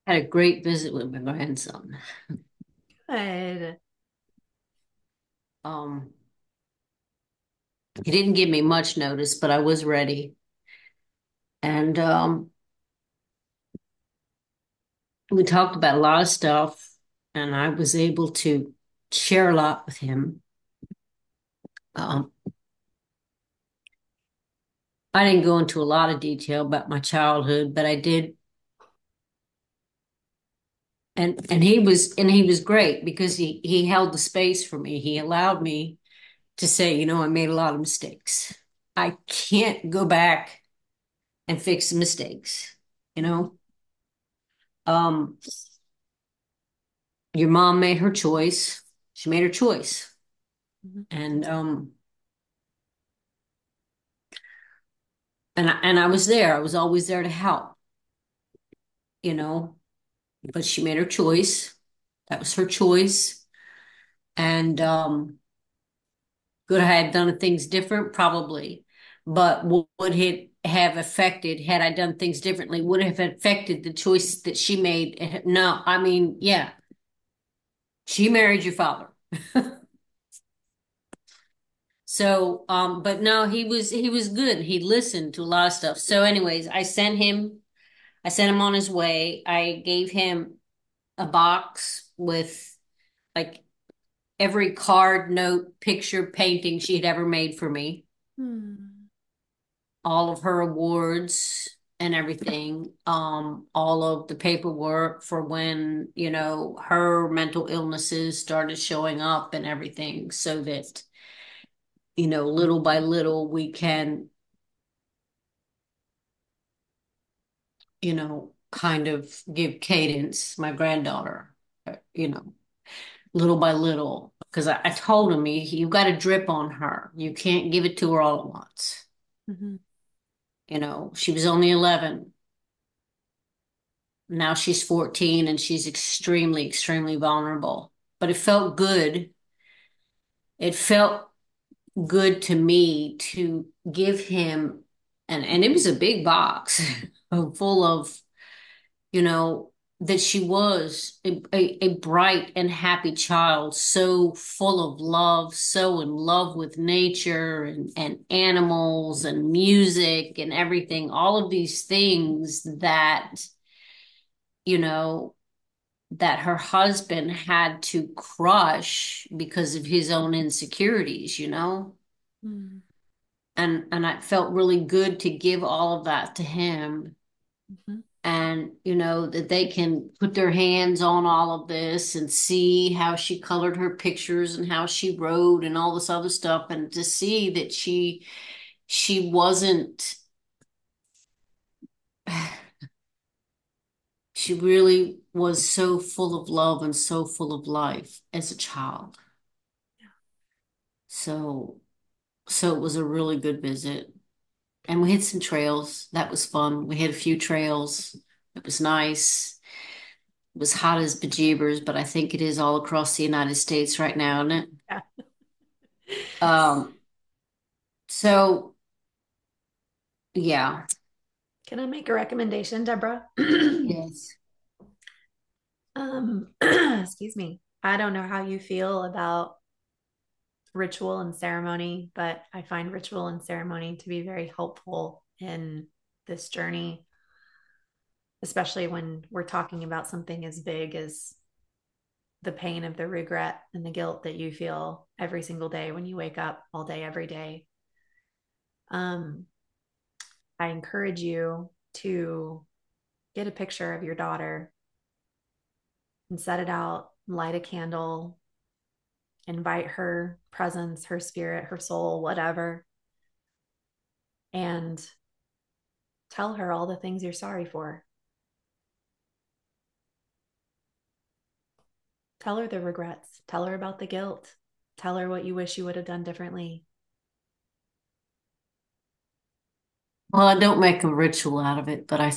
Had a great visit with my grandson. Good. Um, he didn't give me much notice, but I was ready. And we talked about a lot of stuff, and I was able to share a lot with him. Um, I didn't go into a lot of detail about my childhood, but I did. And he was great because he held the space for me. He allowed me to say, I made a lot of mistakes. I can't go back and fix the mistakes, you know? Um, your mom made her choice. She made her choice. Mhm. And I was there. I was always there to help, you know, but she made her choice. That was her choice. And could I have done things different? Probably. But would it have affected, had I done things differently, would it have affected the choice that she made? No, I mean, yeah, she married your father. So, but no, he was good. He listened to a lot of stuff. So, anyways, I sent him on his way. I gave him a box with like every card, note, picture, painting she'd ever made for me, Hmm. all of her awards and everything, all of the paperwork for when, her mental illnesses started showing up and everything, so that, little by little we can, kind of give Cadence, my granddaughter, little by little. Because I told him, you got to drip on her. You can't give it to her all at once. Mhm. She was only 11. Now she's 14 and she's extremely, extremely vulnerable. But it felt good. It felt good to me to give him, and it was a big box full of, you know, that she was a bright and happy child, so full of love, so in love with nature and animals and music and everything, all of these things that, you know, that her husband had to crush because of his own insecurities, Mhm. and I felt really good to give all of that to him, Mhm. and that they can put their hands on all of this and see how she colored her pictures and how she wrote and all this other stuff, and to see that she wasn't, she really was so full of love and so full of life as a child. So so it was a really good visit. And we hit some trails. That was fun. We hit a few trails. It was nice. It was hot as bejeebers, but I think it is all across the United States right now, isn't it? Yeah. Um, so yeah. Can I make a recommendation, Deborah? Yes. Excuse me. I don't know how you feel about ritual and ceremony, but I find ritual and ceremony to be very helpful in this journey, especially when we're talking about something as big as the pain of the regret and the guilt that you feel every single day when you wake up all day, every day. Um, I encourage you to get a picture of your daughter and set it out, light a candle, invite her presence, her spirit, her soul, whatever, and tell her all the things you're sorry for. Tell her the regrets. Tell her about the guilt. Tell her what you wish you would have done differently. Well, I don't make a ritual out of it, but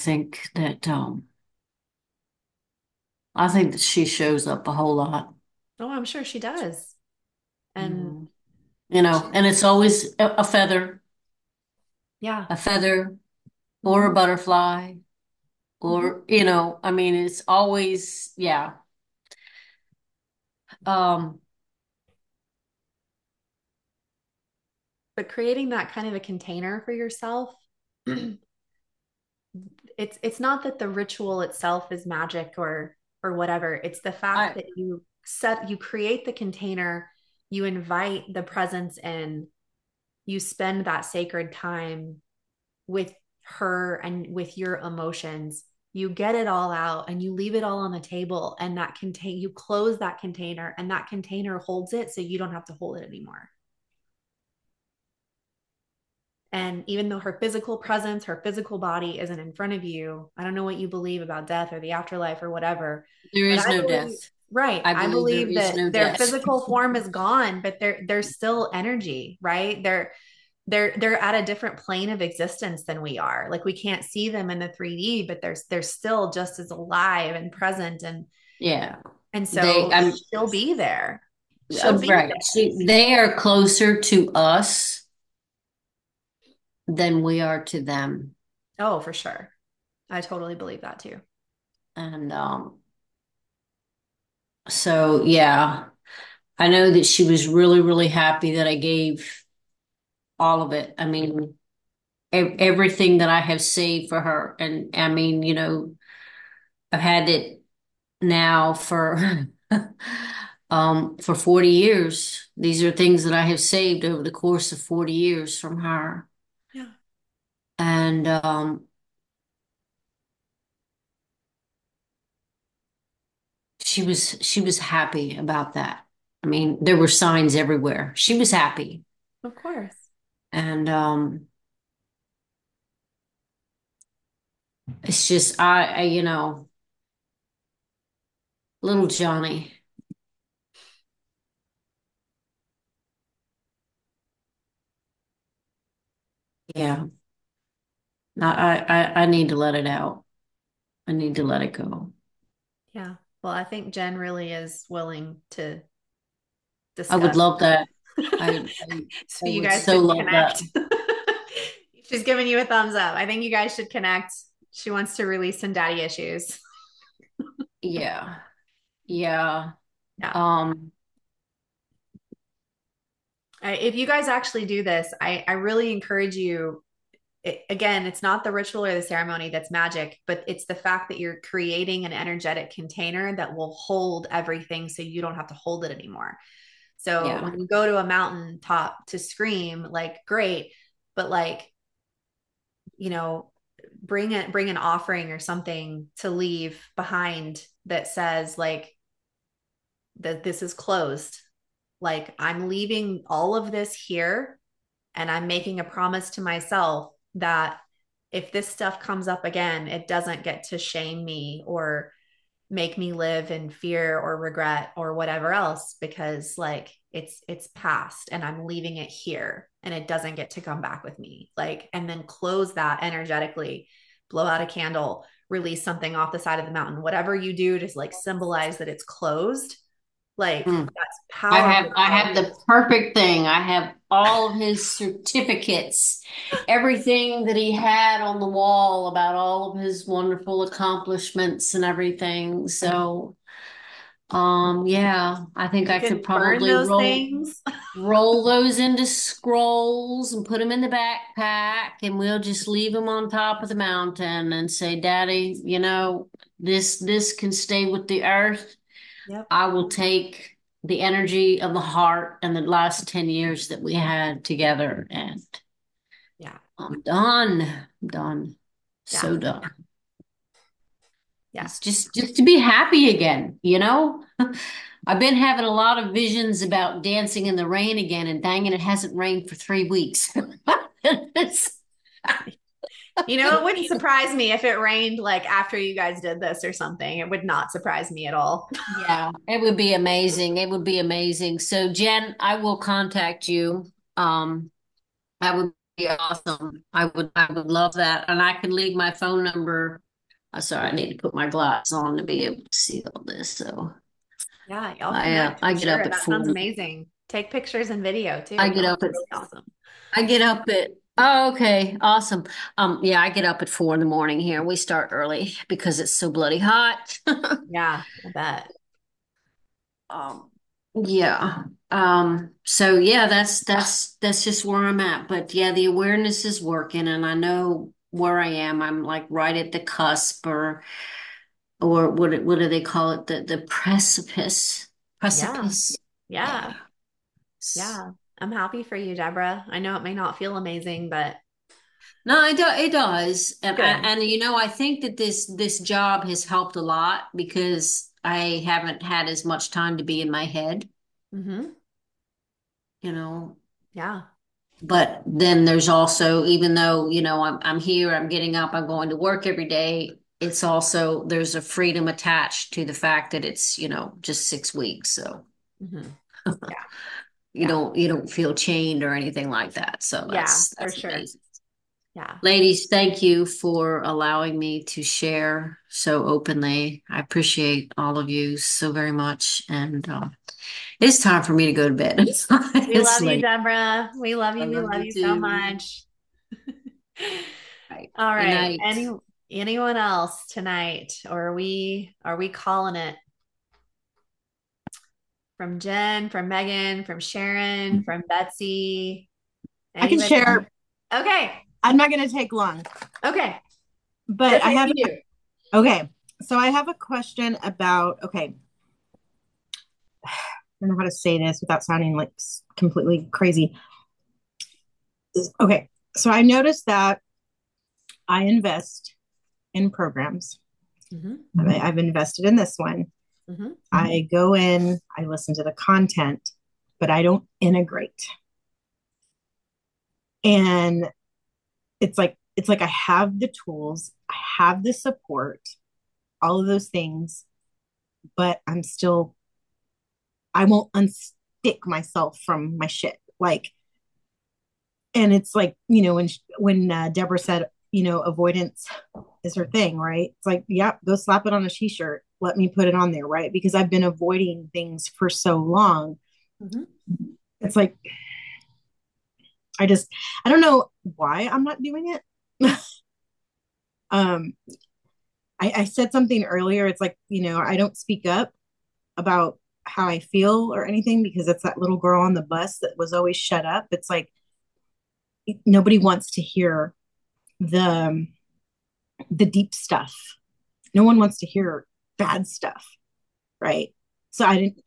I think that she shows up a whole lot. Oh, I'm sure she does. And Mm. she, And it's always a feather, yeah. a feather or a Mhm. butterfly Mhm. or, I mean, it's always, yeah. Um, But creating that kind of a container for yourself, it's not that the ritual itself is magic or whatever. It's the fact I, that you create the container, you invite the presence in, you spend that sacred time with her and with your emotions. You get it all out and you leave it all on the table, and you close that container, and that container holds it so you don't have to hold it anymore. And even though her physical presence, her physical body isn't in front of you, I don't know what you believe about death or the afterlife or whatever, there but is I no believe, death. right. I I believe there believe is that no their death. physical form is gone, but there's still energy, right? They're at a different plane of existence than we are. Like we can't see them in the 3D, but they're still just as alive and present, Yeah. and They, so she'll be there. She'll be right. there. They are closer to us than we are to them. Oh, for sure. I totally believe that too. And so, yeah, I know that she was really, really happy that I gave all of it. I mean, everything that I have saved for her. And I mean, I've had it now for 40 years. These are things that I have saved over the course of 40 years from her. Yeah. And she was happy about that. I mean, there were signs everywhere. She was happy. Of course. And it's just little Johnny. Yeah. I need to let it out. I need to let it go. Yeah. Well, I think Jen really is willing to I would discuss love that. I that. I, So I you would guys so should love that. connect. She's giving you a thumbs up. I think you guys should connect. She wants to release some daddy issues. Yeah. Yeah. Yeah. Um, If you guys actually do this, I really encourage you. Again, it's not the ritual or the ceremony that's magic, but it's the fact that you're creating an energetic container that will hold everything so you don't have to hold it anymore. So yeah. when you go to a mountain top to scream, like, great, but like, you know, bring an offering or something to leave behind that says like that this is closed. Like I'm leaving all of this here, and I'm making a promise to myself that if this stuff comes up again, it doesn't get to shame me or make me live in fear or regret or whatever else, because like it's past and I'm leaving it here and it doesn't get to come back with me. Like, and then close that energetically, blow out a candle, release something off the side of the mountain, whatever you do to like symbolize that it's closed. Like Hmm. that's I powerful, have I have powerful. the perfect thing. I have all of his certificates, everything that he had on the wall about all of his wonderful accomplishments and everything. So, yeah, I think You I could can burn probably those roll things. roll those into scrolls and put them in the backpack, and we'll just leave them on top of the mountain and say, Daddy, this can stay with the earth. Yep. I will take the energy of the heart and the last 10 years that we had together, and Yeah. I'm done. I'm done. Yeah. So done. Yeah. It's just to be happy again. I've been having a lot of visions about dancing in the rain again, and dang it hasn't rained for 3 weeks. It's- It wouldn't surprise me if it rained like after you guys did this or something. It would not surprise me at all. yeah, it would be amazing. It would be amazing. So, Jen, I will contact you. That would be awesome. I would love that. And I can leave my phone number. Sorry, I need to put my glasses on to be able to see all this. So Yeah, y'all I connect I for get up sure. at That sounds 4. amazing. Take pictures and video too. I That get would up be at really awesome. I get up at Oh, okay. Awesome. Yeah, I get up at 4 in the morning here. We start early because it's so bloody hot. Yeah, I bet. Um, yeah. So yeah, that's just where I'm at. But yeah, the awareness is working and I know where I am. I'm like right at the cusp or what do they call it? The precipice. Yeah. Precipice. Yeah. Yeah. Yeah. I'm happy for you, Deborah. I know it may not feel amazing, but No, it does. good. And you know, I think that this job has helped a lot because I haven't had as much time to be in my head, Mm-hmm. you know. Yeah. But then there's also, even though, you know, I'm here, I'm getting up, I'm going to work every day, it's also there's a freedom attached to the fact that it's, you know, just 6 weeks. So Mm-hmm. Yeah. Yeah. you don't feel chained or anything like that. So Yeah, that's for that's sure. amazing. Yeah. Ladies, thank you for allowing me to share so openly. I appreciate all of you so very much. And it's time for me to go to bed. We It's love you, late. Deborah. We love I you. We love love you you so too. much. Right. All Good right. night. Anyone else tonight? Or are we calling it from Jen, from Megan, from Sharon, from Betsy? I can Anybody? share. Okay. I'm not going to take long, Okay. but I Okay, have, you. okay. So I have a question about, okay. I don't know how to say this without sounding like completely crazy. Okay. So I noticed that I invest in programs. Mm-hmm. I've invested in this one. Mm-hmm. I go in, I listen to the content, but I don't integrate. And it's like I have the tools, I have the support, all of those things, but I won't unstick myself from my shit. Like, and it's like, when Deborah said, avoidance is her thing, right? It's like, yeah, go slap it on a t-shirt. Let me put it on there, right? Because I've been avoiding things for so long. Mm-hmm. It's like, I just, I don't know why I'm not doing it. um, I said something earlier. It's like, I don't speak up about how I feel or anything because it's that little girl on the bus that was always shut up. It's like nobody wants to hear the the deep stuff. No one wants to hear bad stuff, right? So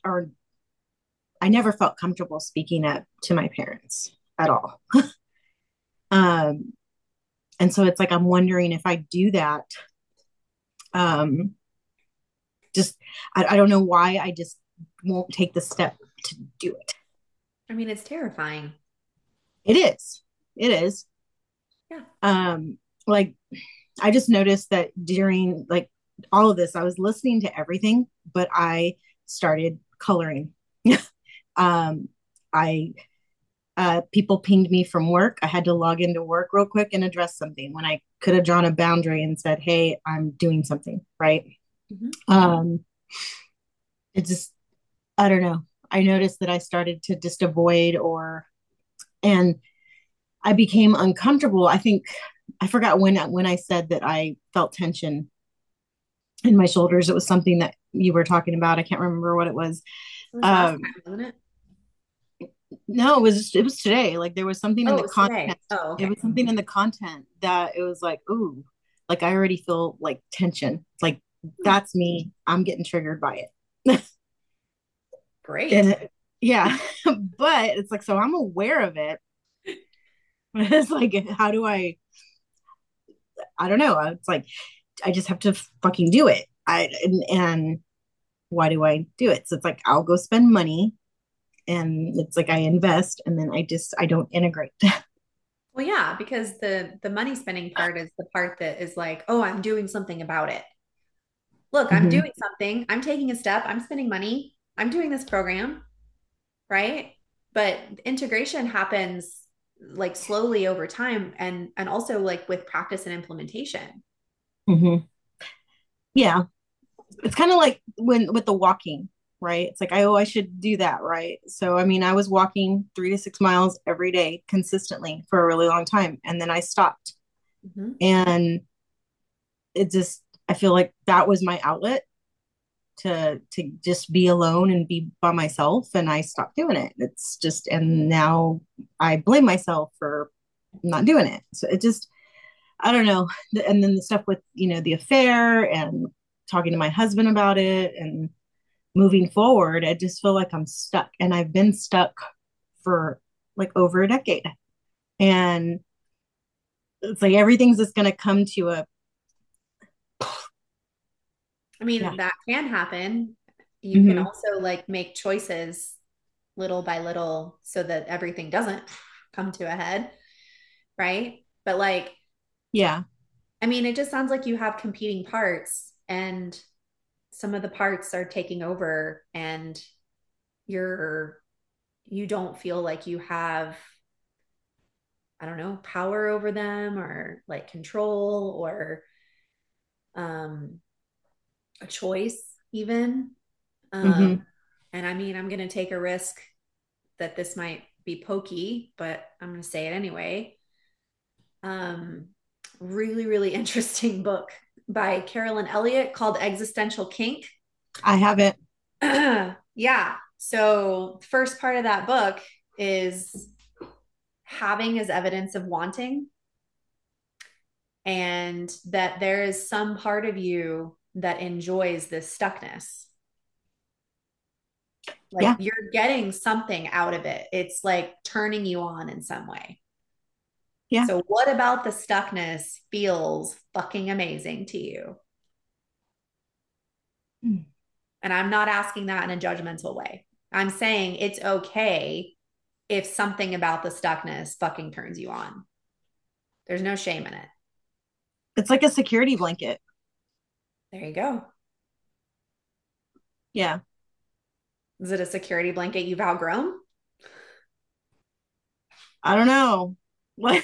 I never felt comfortable speaking up to my parents at all. um, and so it's like I'm wondering if I do that. Um, just I don't know why I just won't take the step to do it. I mean, it's terrifying. It is. It is. Yeah. Like I just noticed that during like all of this, I was listening to everything, but I started coloring. um, I People pinged me from work. I had to log into work real quick and address something when I could have drawn a boundary and said, "Hey, I'm doing something," right? Mm-hmm. It just I don't know. I noticed that I started to just avoid and I became uncomfortable. I think I forgot when I said that I felt tension in my shoulders. It was something that you were talking about. I can't remember what it was. It was last Um, time, wasn't it? no, it was today. Like there was something in Oh, it the was today. content. Oh, It okay. was something in the content that it was like, ooh, like I already feel like tension. It's like Hmm. that's me. I'm getting triggered by it. Great. Yeah, but it's like so I'm aware of it. But it's like, how do I don't know. It's like I just have to fucking do it. And why do I do it? So it's like I'll go spend money and it's like I invest and then I don't integrate. Well, yeah, because the money spending part is the part that is like, oh, I'm doing something about it. Look, I'm Mhm. doing something. I'm taking a step. I'm spending money. I'm doing this program, right? But integration happens like slowly over time and also like with practice and implementation. Mhm. Yeah, it's kind of like when with the walking. right? It's like, I should do that, right? So, I mean, I was walking 3 to 6 miles every day consistently for a really long time. And then I stopped. Mhm. And it just, I feel like that was my outlet to just be alone and be by myself. And I stopped doing it. It's just, and now I blame myself for not doing it. So it just, I don't know. And then the stuff with, the affair and talking to my husband about it and moving forward, I just feel like I'm stuck. And I've been stuck for like over a decade. And it's like everything's just going to come to a, I mean, yeah. that can happen. You can Mm-hmm. also like make choices little by little so that everything doesn't come to a head, right? But like, Yeah. I mean, it just sounds like you have competing parts and some of the parts are taking over and you're you don't feel like you have, I don't know, power over them or like control or um a choice even. Mm-hmm. And I mean, I'm going to take a risk that this might be pokey, but I'm going to say it anyway. Um, really, really interesting book by Carolyn Elliott called Existential Kink. I haven't. Yeah. So, the first part of that book is having as evidence of wanting, and that there is some part of you that enjoys this stuckness. Like Yeah. you're getting something out of it. It's like turning you on in some way. Yeah. So, what about the stuckness feels fucking amazing to you? Mm. And I'm not asking that in a judgmental way. I'm saying it's okay if something about the stuckness fucking turns you on. There's no shame in it. It's like a security blanket. There you go. Yeah. Is it a security blanket you've outgrown? I don't know. What?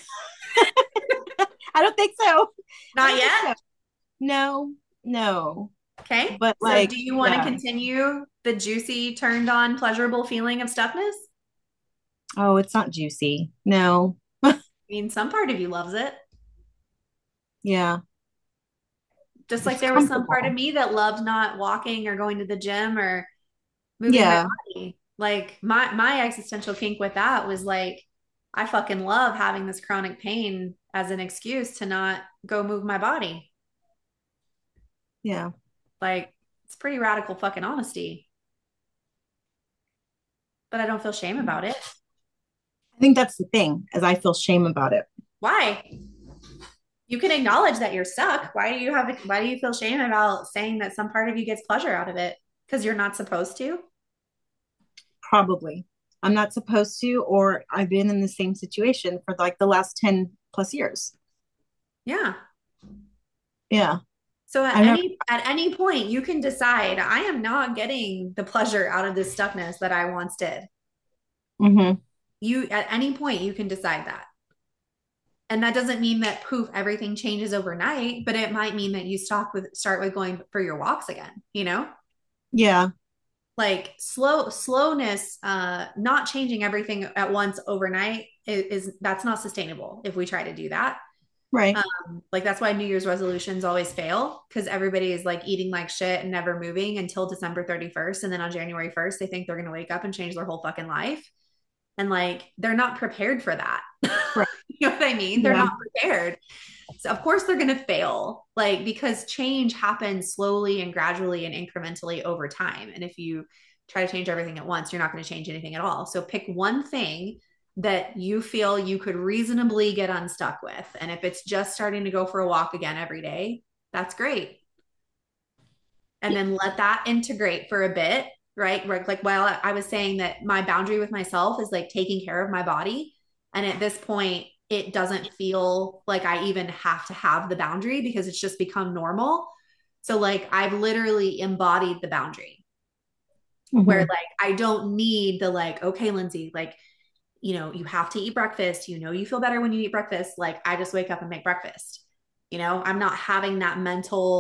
I don't think so. I Not don't think yet. so. No, no. Okay. But So, like, do you want to yeah. continue the juicy, turned on, pleasurable feeling of stuckness? Oh, it's not juicy. No. I mean, some part of you loves it. Yeah. Just like It's there was some part of comfortable. me that loved not walking or going to the gym or moving my Yeah. body. Like my existential kink with that was like I fucking love having this chronic pain as an excuse to not go move my body. Yeah. Like it's pretty radical fucking honesty, but I don't feel shame about it. I think that's the thing, as I feel shame about it. Why? You can acknowledge that you're stuck. Why do you feel shame about saying that some part of you gets pleasure out of it? Because you're not supposed to? Probably. I'm not supposed to, or I've been in the same situation for like the last 10 plus years. Yeah. Yeah. So I remember. at any point you can decide I am not getting the pleasure out of this stuckness that I once did. Hmm. You at any point you can decide that. And that doesn't mean that poof everything changes overnight, but it might mean that you start with going for your walks again, you know? Yeah. Like slowness, not changing everything at once overnight is that's not sustainable if we try to do that. Right. Like that's why New Year's resolutions always fail because everybody is like eating like shit and never moving until December 31st. And then on January 1st, they think they're going to wake up and change their whole fucking life. And like they're not prepared for that. Right. You know what I mean? They're Yeah. not prepared. So of course they're going to fail, like because change happens slowly and gradually and incrementally over time. And if you try to change everything at once, you're not going to change anything at all. So pick one thing that you feel you could reasonably get unstuck with. And if it's just starting to go for a walk again every day, that's great. And then let that integrate for a bit, right? Like while I was saying that my boundary with myself is like taking care of my body. And at this point, it doesn't feel like I even have to have the boundary because it's just become normal. So like I've literally embodied the boundary where Hmm. like I don't need the like, okay, Lindsay, like, you know, you have to eat breakfast. You know, you feel better when you eat breakfast. Like I just wake up and make breakfast. You know, I'm not having that mental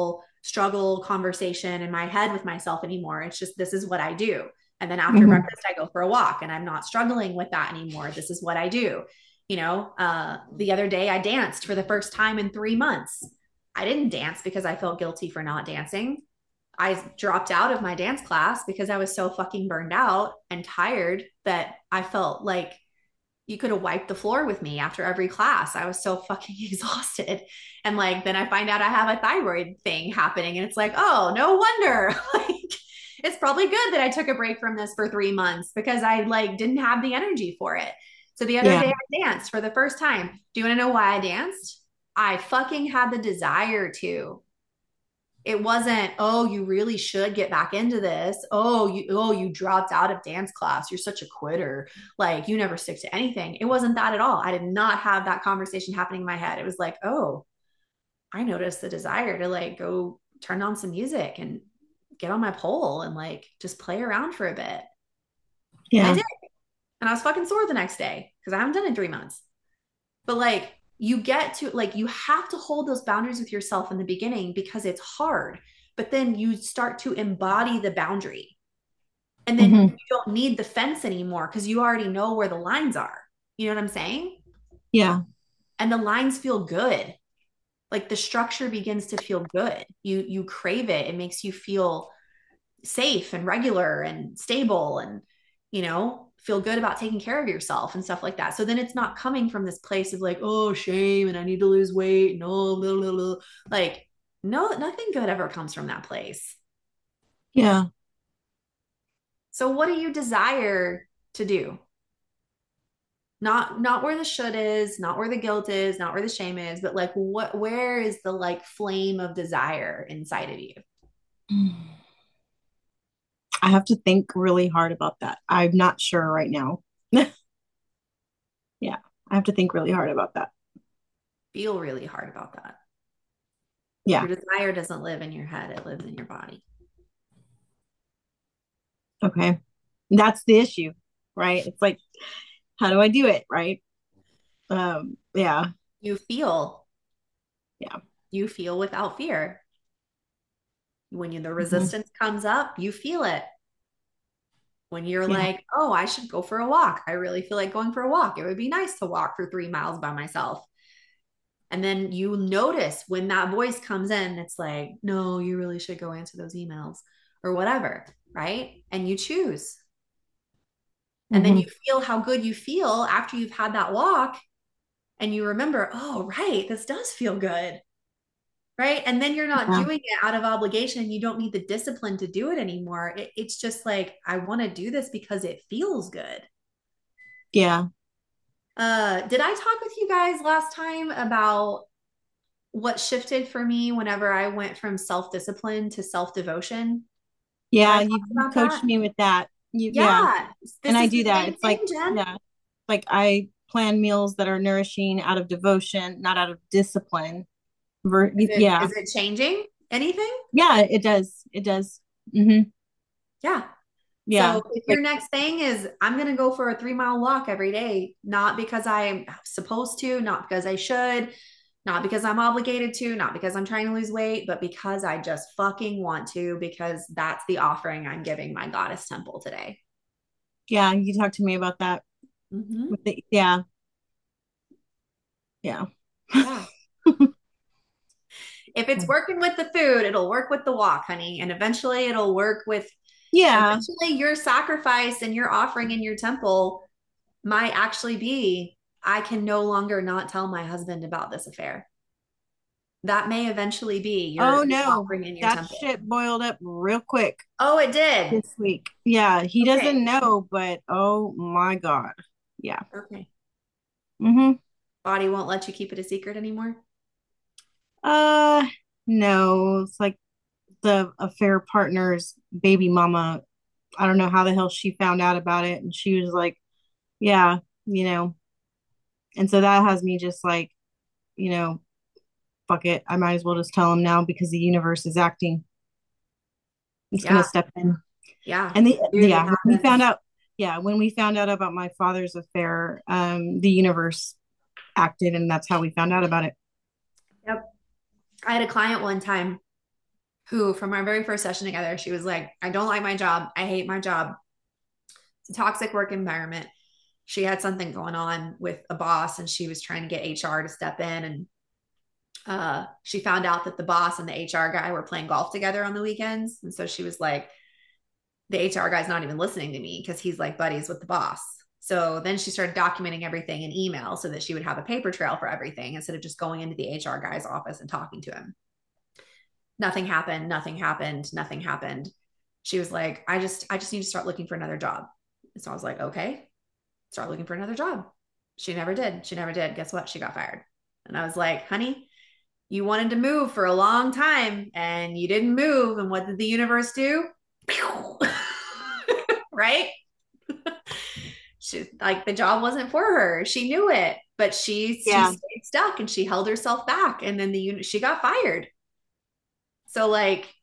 struggle conversation in my head with myself anymore. It's just, this is what I do. And then after Mhm. breakfast, I go for a walk and I'm not struggling with that anymore. This is what I do. The other day I danced for the first time in 3 months. I didn't dance because I felt guilty for not dancing. I dropped out of my dance class because I was so fucking burned out and tired that I felt like you could have wiped the floor with me after every class. I was so fucking exhausted. And like, then I find out I have a thyroid thing happening. And it's like, oh, no wonder. Like, it's probably good that I took a break from this for 3 months because I like didn't have the energy for it. So the other Yeah. day I danced for the first time. Do you want to know why I danced? I fucking had the desire to. It wasn't, oh, you really should get back into this. Oh, you dropped out of dance class. You're such a quitter. Like you never stick to anything. It wasn't that at all. I did not have that conversation happening in my head. It was like, oh, I noticed the desire to like go turn on some music and get on my pole and like just play around for a bit. And I Yeah. did. And I was fucking sore the next day because I haven't done it in 3 months. But like you get to like you have to hold those boundaries with yourself in the beginning because it's hard. But then you start to embody the boundary. And then Mhm. you don't need the fence anymore because you already know where the lines are. You know what I'm saying? Yeah. And the lines feel good. Like the structure begins to feel good. You crave it. It makes you feel safe and regular and stable and feel good about taking care of yourself and stuff like that. So then it's not coming from this place of like, oh, shame and I need to lose weight. No, blah, blah, blah. Like, no, nothing good ever comes from that place. Yeah. So what do you desire to do? Not where the should is, not where the guilt is, not where the shame is, but like where is the like flame of desire inside of you? I have to think really hard about that. I'm not sure right now. Yeah. I have to think really hard about that. Feel really hard about that. Yeah. Your desire doesn't live in your head, it lives in your body. Okay. That's the issue, right? It's like, how do I do it? Right. Yeah. You feel, Yeah. you feel without fear. When the Mhm. resistance comes up, you feel it. When you're Yeah. like, oh, I should go for a walk. I really feel like going for a walk. It would be nice to walk for 3 miles by myself. And then you notice when that voice comes in, it's like, no, you really should go answer those emails or whatever. Right. And you choose. And then you Mhm. feel how good you feel after you've had that walk. And you remember, oh, right, this does feel good. Right. And then you're not Yeah. doing it out of obligation. You don't need the discipline to do it anymore. It's just like, I want to do this because it feels good. Yeah. Did I talk with you guys last time about what shifted for me whenever I went from self-discipline to self-devotion? Did I Yeah. talk You about coached that? me with that. Yeah. Yeah. And This I is do the that. same It's like, thing, Jen. yeah. Like I plan meals that are nourishing out of devotion, not out of discipline. Yeah. Is it changing anything? Yeah, it does. It does. Hmm. Yeah. Yeah. So if your Like, next thing is I'm going to go for a 3 mile walk every day, not because I'm supposed to, not because I should, not because I'm obligated to, not because I'm trying to lose weight, but because I just fucking want to, because that's the offering I'm giving my goddess temple today. yeah, you talked to me about that. Mm-hmm. Yeah. Yeah. Yeah. If it's working with the food, it'll work with the walk, honey. And Yeah. eventually your sacrifice and your offering in your temple might actually be, I can no longer not tell my husband about this affair. That may eventually be Oh your no. offering in your That temple. shit boiled up real quick Oh, it did. this week. Yeah, he Okay. doesn't know, but oh my God. Yeah. Okay. Mm-hmm. Body won't let you keep it a secret anymore. Uh, no, it's like the affair partner's baby mama. I don't know how the hell she found out about it. And she was like, yeah, you know, and so that has me just like, you know, fuck it. I might as well just tell him now because the universe is acting. It's gonna Yeah. step in. Yeah. And Dude, it when we found happens. out, yeah, when we found out about my father's affair, the universe acted, and that's how we found out about it. Yep. I had a client one time who from our very first session together, she was like, I don't like my job. I hate my job. It's a toxic work environment. She had something going on with a boss and she was trying to get HR to step in. And she found out that the boss and the HR guy were playing golf together on the weekends. And so she was like, the HR guy's not even listening to me because he's like buddies with the boss. So then she started documenting everything in email so that she would have a paper trail for everything instead of just going into the HR guy's office and talking to him. Nothing happened. Nothing happened. Nothing happened. She was like, I just need to start looking for another job. So I was like, okay, start looking for another job. She never did. She never did. Guess what? She got fired. And I was like, honey, you wanted to move for a long time and you didn't move. And what did the universe do? Right? She like the job wasn't for her. She knew it, but she stayed stuck and she held herself back. And then she got fired. So like,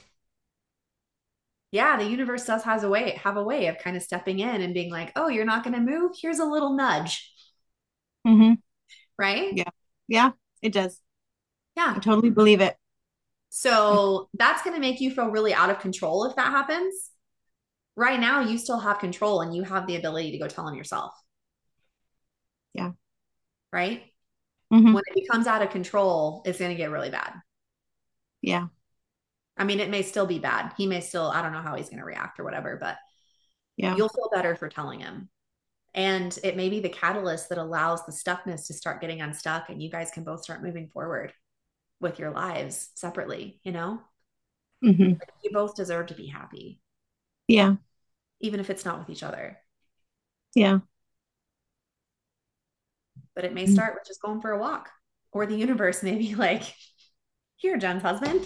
yeah, the universe does have a way of kind of stepping in and being like, oh, you're not going to move. Here's a little nudge. Mm-hmm. Right? Yeah. Yeah, it does. Yeah. I totally believe it. So that's going to make you feel really out of control if that happens. Right now, you still have control and you have the ability to go tell them yourself. Yeah. Right? Mm-hmm. When it becomes out of control, it's going to get really bad. Yeah. I mean, it may still be bad. He may still, I don't know how he's going to react or whatever, but yeah, you'll feel better for telling him. And it may be the catalyst that allows the stuckness to start getting unstuck and you guys can both start moving forward with your lives separately, you know? Mm-hmm. Like you both deserve to be happy. Yeah. Even if it's not with each other. Yeah. But it may start with just going for a walk. Or the universe may be like, here, Jen's husband.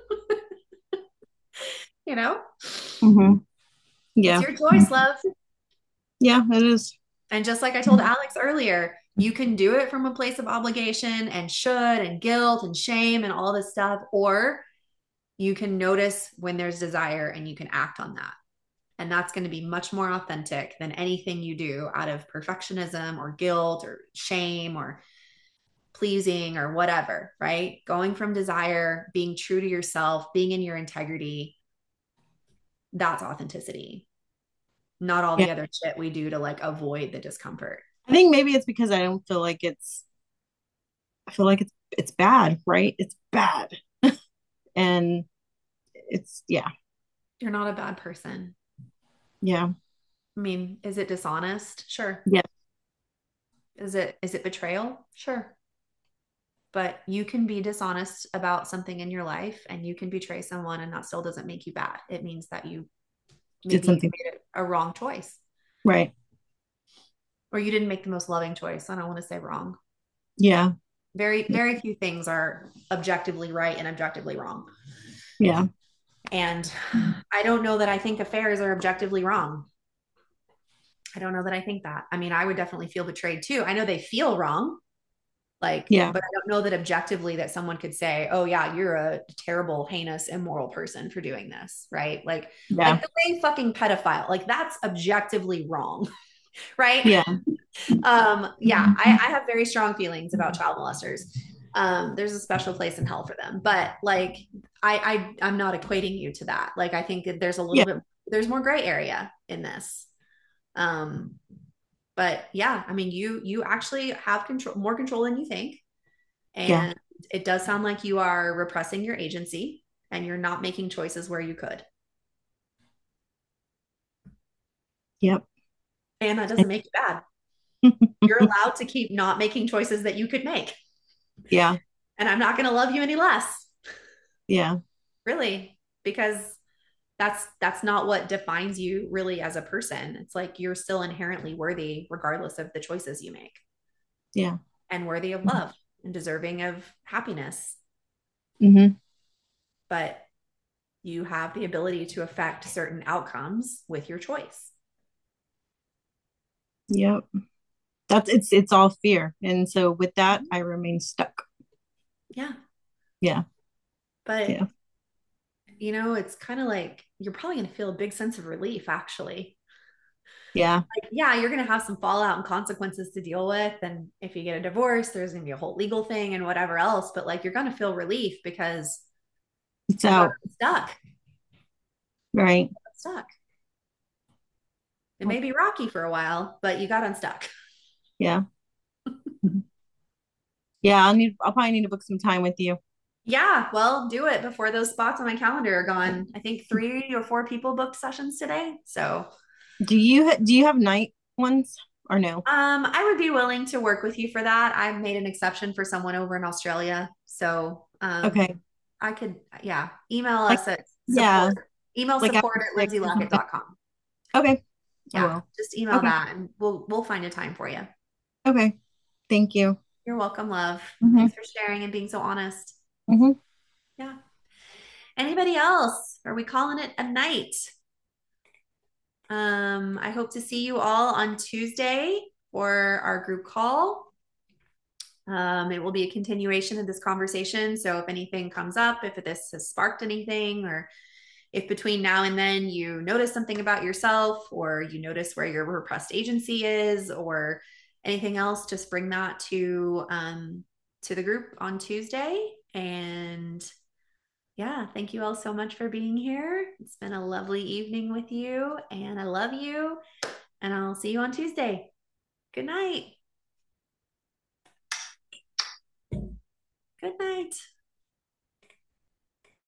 You know? Mm-hmm. Yeah. It's your choice, love. Yeah, it is. And just like I told Alex earlier, you can do it from a place of obligation and should and guilt and shame and all this stuff, or you can notice when there's desire and you can act on that. And that's going to be much more authentic than anything you do out of perfectionism or guilt or shame or pleasing or whatever, right? Going from desire, being true to yourself, being in your integrity, that's authenticity. Not all the other shit we do to like avoid the discomfort. I think maybe it's because I don't feel like I feel like it's bad, right? It's bad. And it's, yeah. You're not a bad person. Yeah. I mean, is it dishonest? Sure. Yeah. Is it betrayal? Sure. But you can be dishonest about something in your life and you can betray someone and that still doesn't make you bad. It means that you maybe made a wrong choice. Right. Or you didn't make the most loving choice. I don't want to say wrong. Yeah. Very, very few things are objectively right and objectively wrong. Yeah. And I don't know that I think affairs are objectively wrong. I don't know that I think that. I mean, I would definitely feel betrayed too. I know they feel wrong. Like, yeah, but I don't know that objectively that someone could say, oh yeah, you're a terrible, heinous, immoral person for doing this. Right. Like the way fucking pedophile, like that's objectively wrong. Right. Yeah. Yeah. I have very strong feelings about child molesters. There's a special place in hell for them, but like, I'm not equating you to that. Like, I think that there's a little bit, there's more gray area in this. But yeah, I mean, you actually have more control than you think. And it does sound like you are repressing your agency and you're not making choices where you could. Yep. And that doesn't make you bad. You're allowed to keep not making choices that you could make. Yeah. And I'm not going to love you any less. Yeah. Really, because that's not what defines you really as a person. It's like you're still inherently worthy regardless of the choices you make. Yeah. And worthy of love and deserving of happiness. Mm-hmm. But you have the ability to affect certain outcomes with your choice. Yep. It's all fear. And so with that, I remain stuck. Yeah. Yeah. But you know, it's kind of like you're probably going to feel a big sense of relief, actually. Yeah. Like, yeah, you're going to have some fallout and consequences to deal with. And if you get a divorce, there's going to be a whole legal thing and whatever else. But like, you're going to feel relief because It's You got out. stuck. Right. Stuck. It may be rocky for a while, but you got unstuck. Yeah. Yeah, I'll probably need to book some time with you. Yeah, well, do it before those spots on my calendar are gone. I think 3 or 4 people booked sessions today. So, Do you have night ones or no? I would be willing to work with you for that. I made an exception for someone over in Australia. So, Okay. I could, yeah, email Like, us at yeah, support, email like support after at 6 or something. lindsaylockett.com. Okay. I Yeah, will. just email Okay. that and we'll find a time for you. Okay. Thank you. You're welcome, love. Mm-hmm. Thanks for sharing and being so honest. Mm-hmm. Yeah. Anybody else? Are we calling it a night? I hope to see you all on Tuesday for our group call. It will be a continuation of this conversation. So if anything comes up, if this has sparked anything, or if between now and then you notice something about yourself, or you notice where your repressed agency is, or anything else, just bring that to the group on Tuesday. And yeah, thank you all so much for being here. It's been a lovely evening with you, and I love you. And I'll see you on Tuesday. Good night. Good night.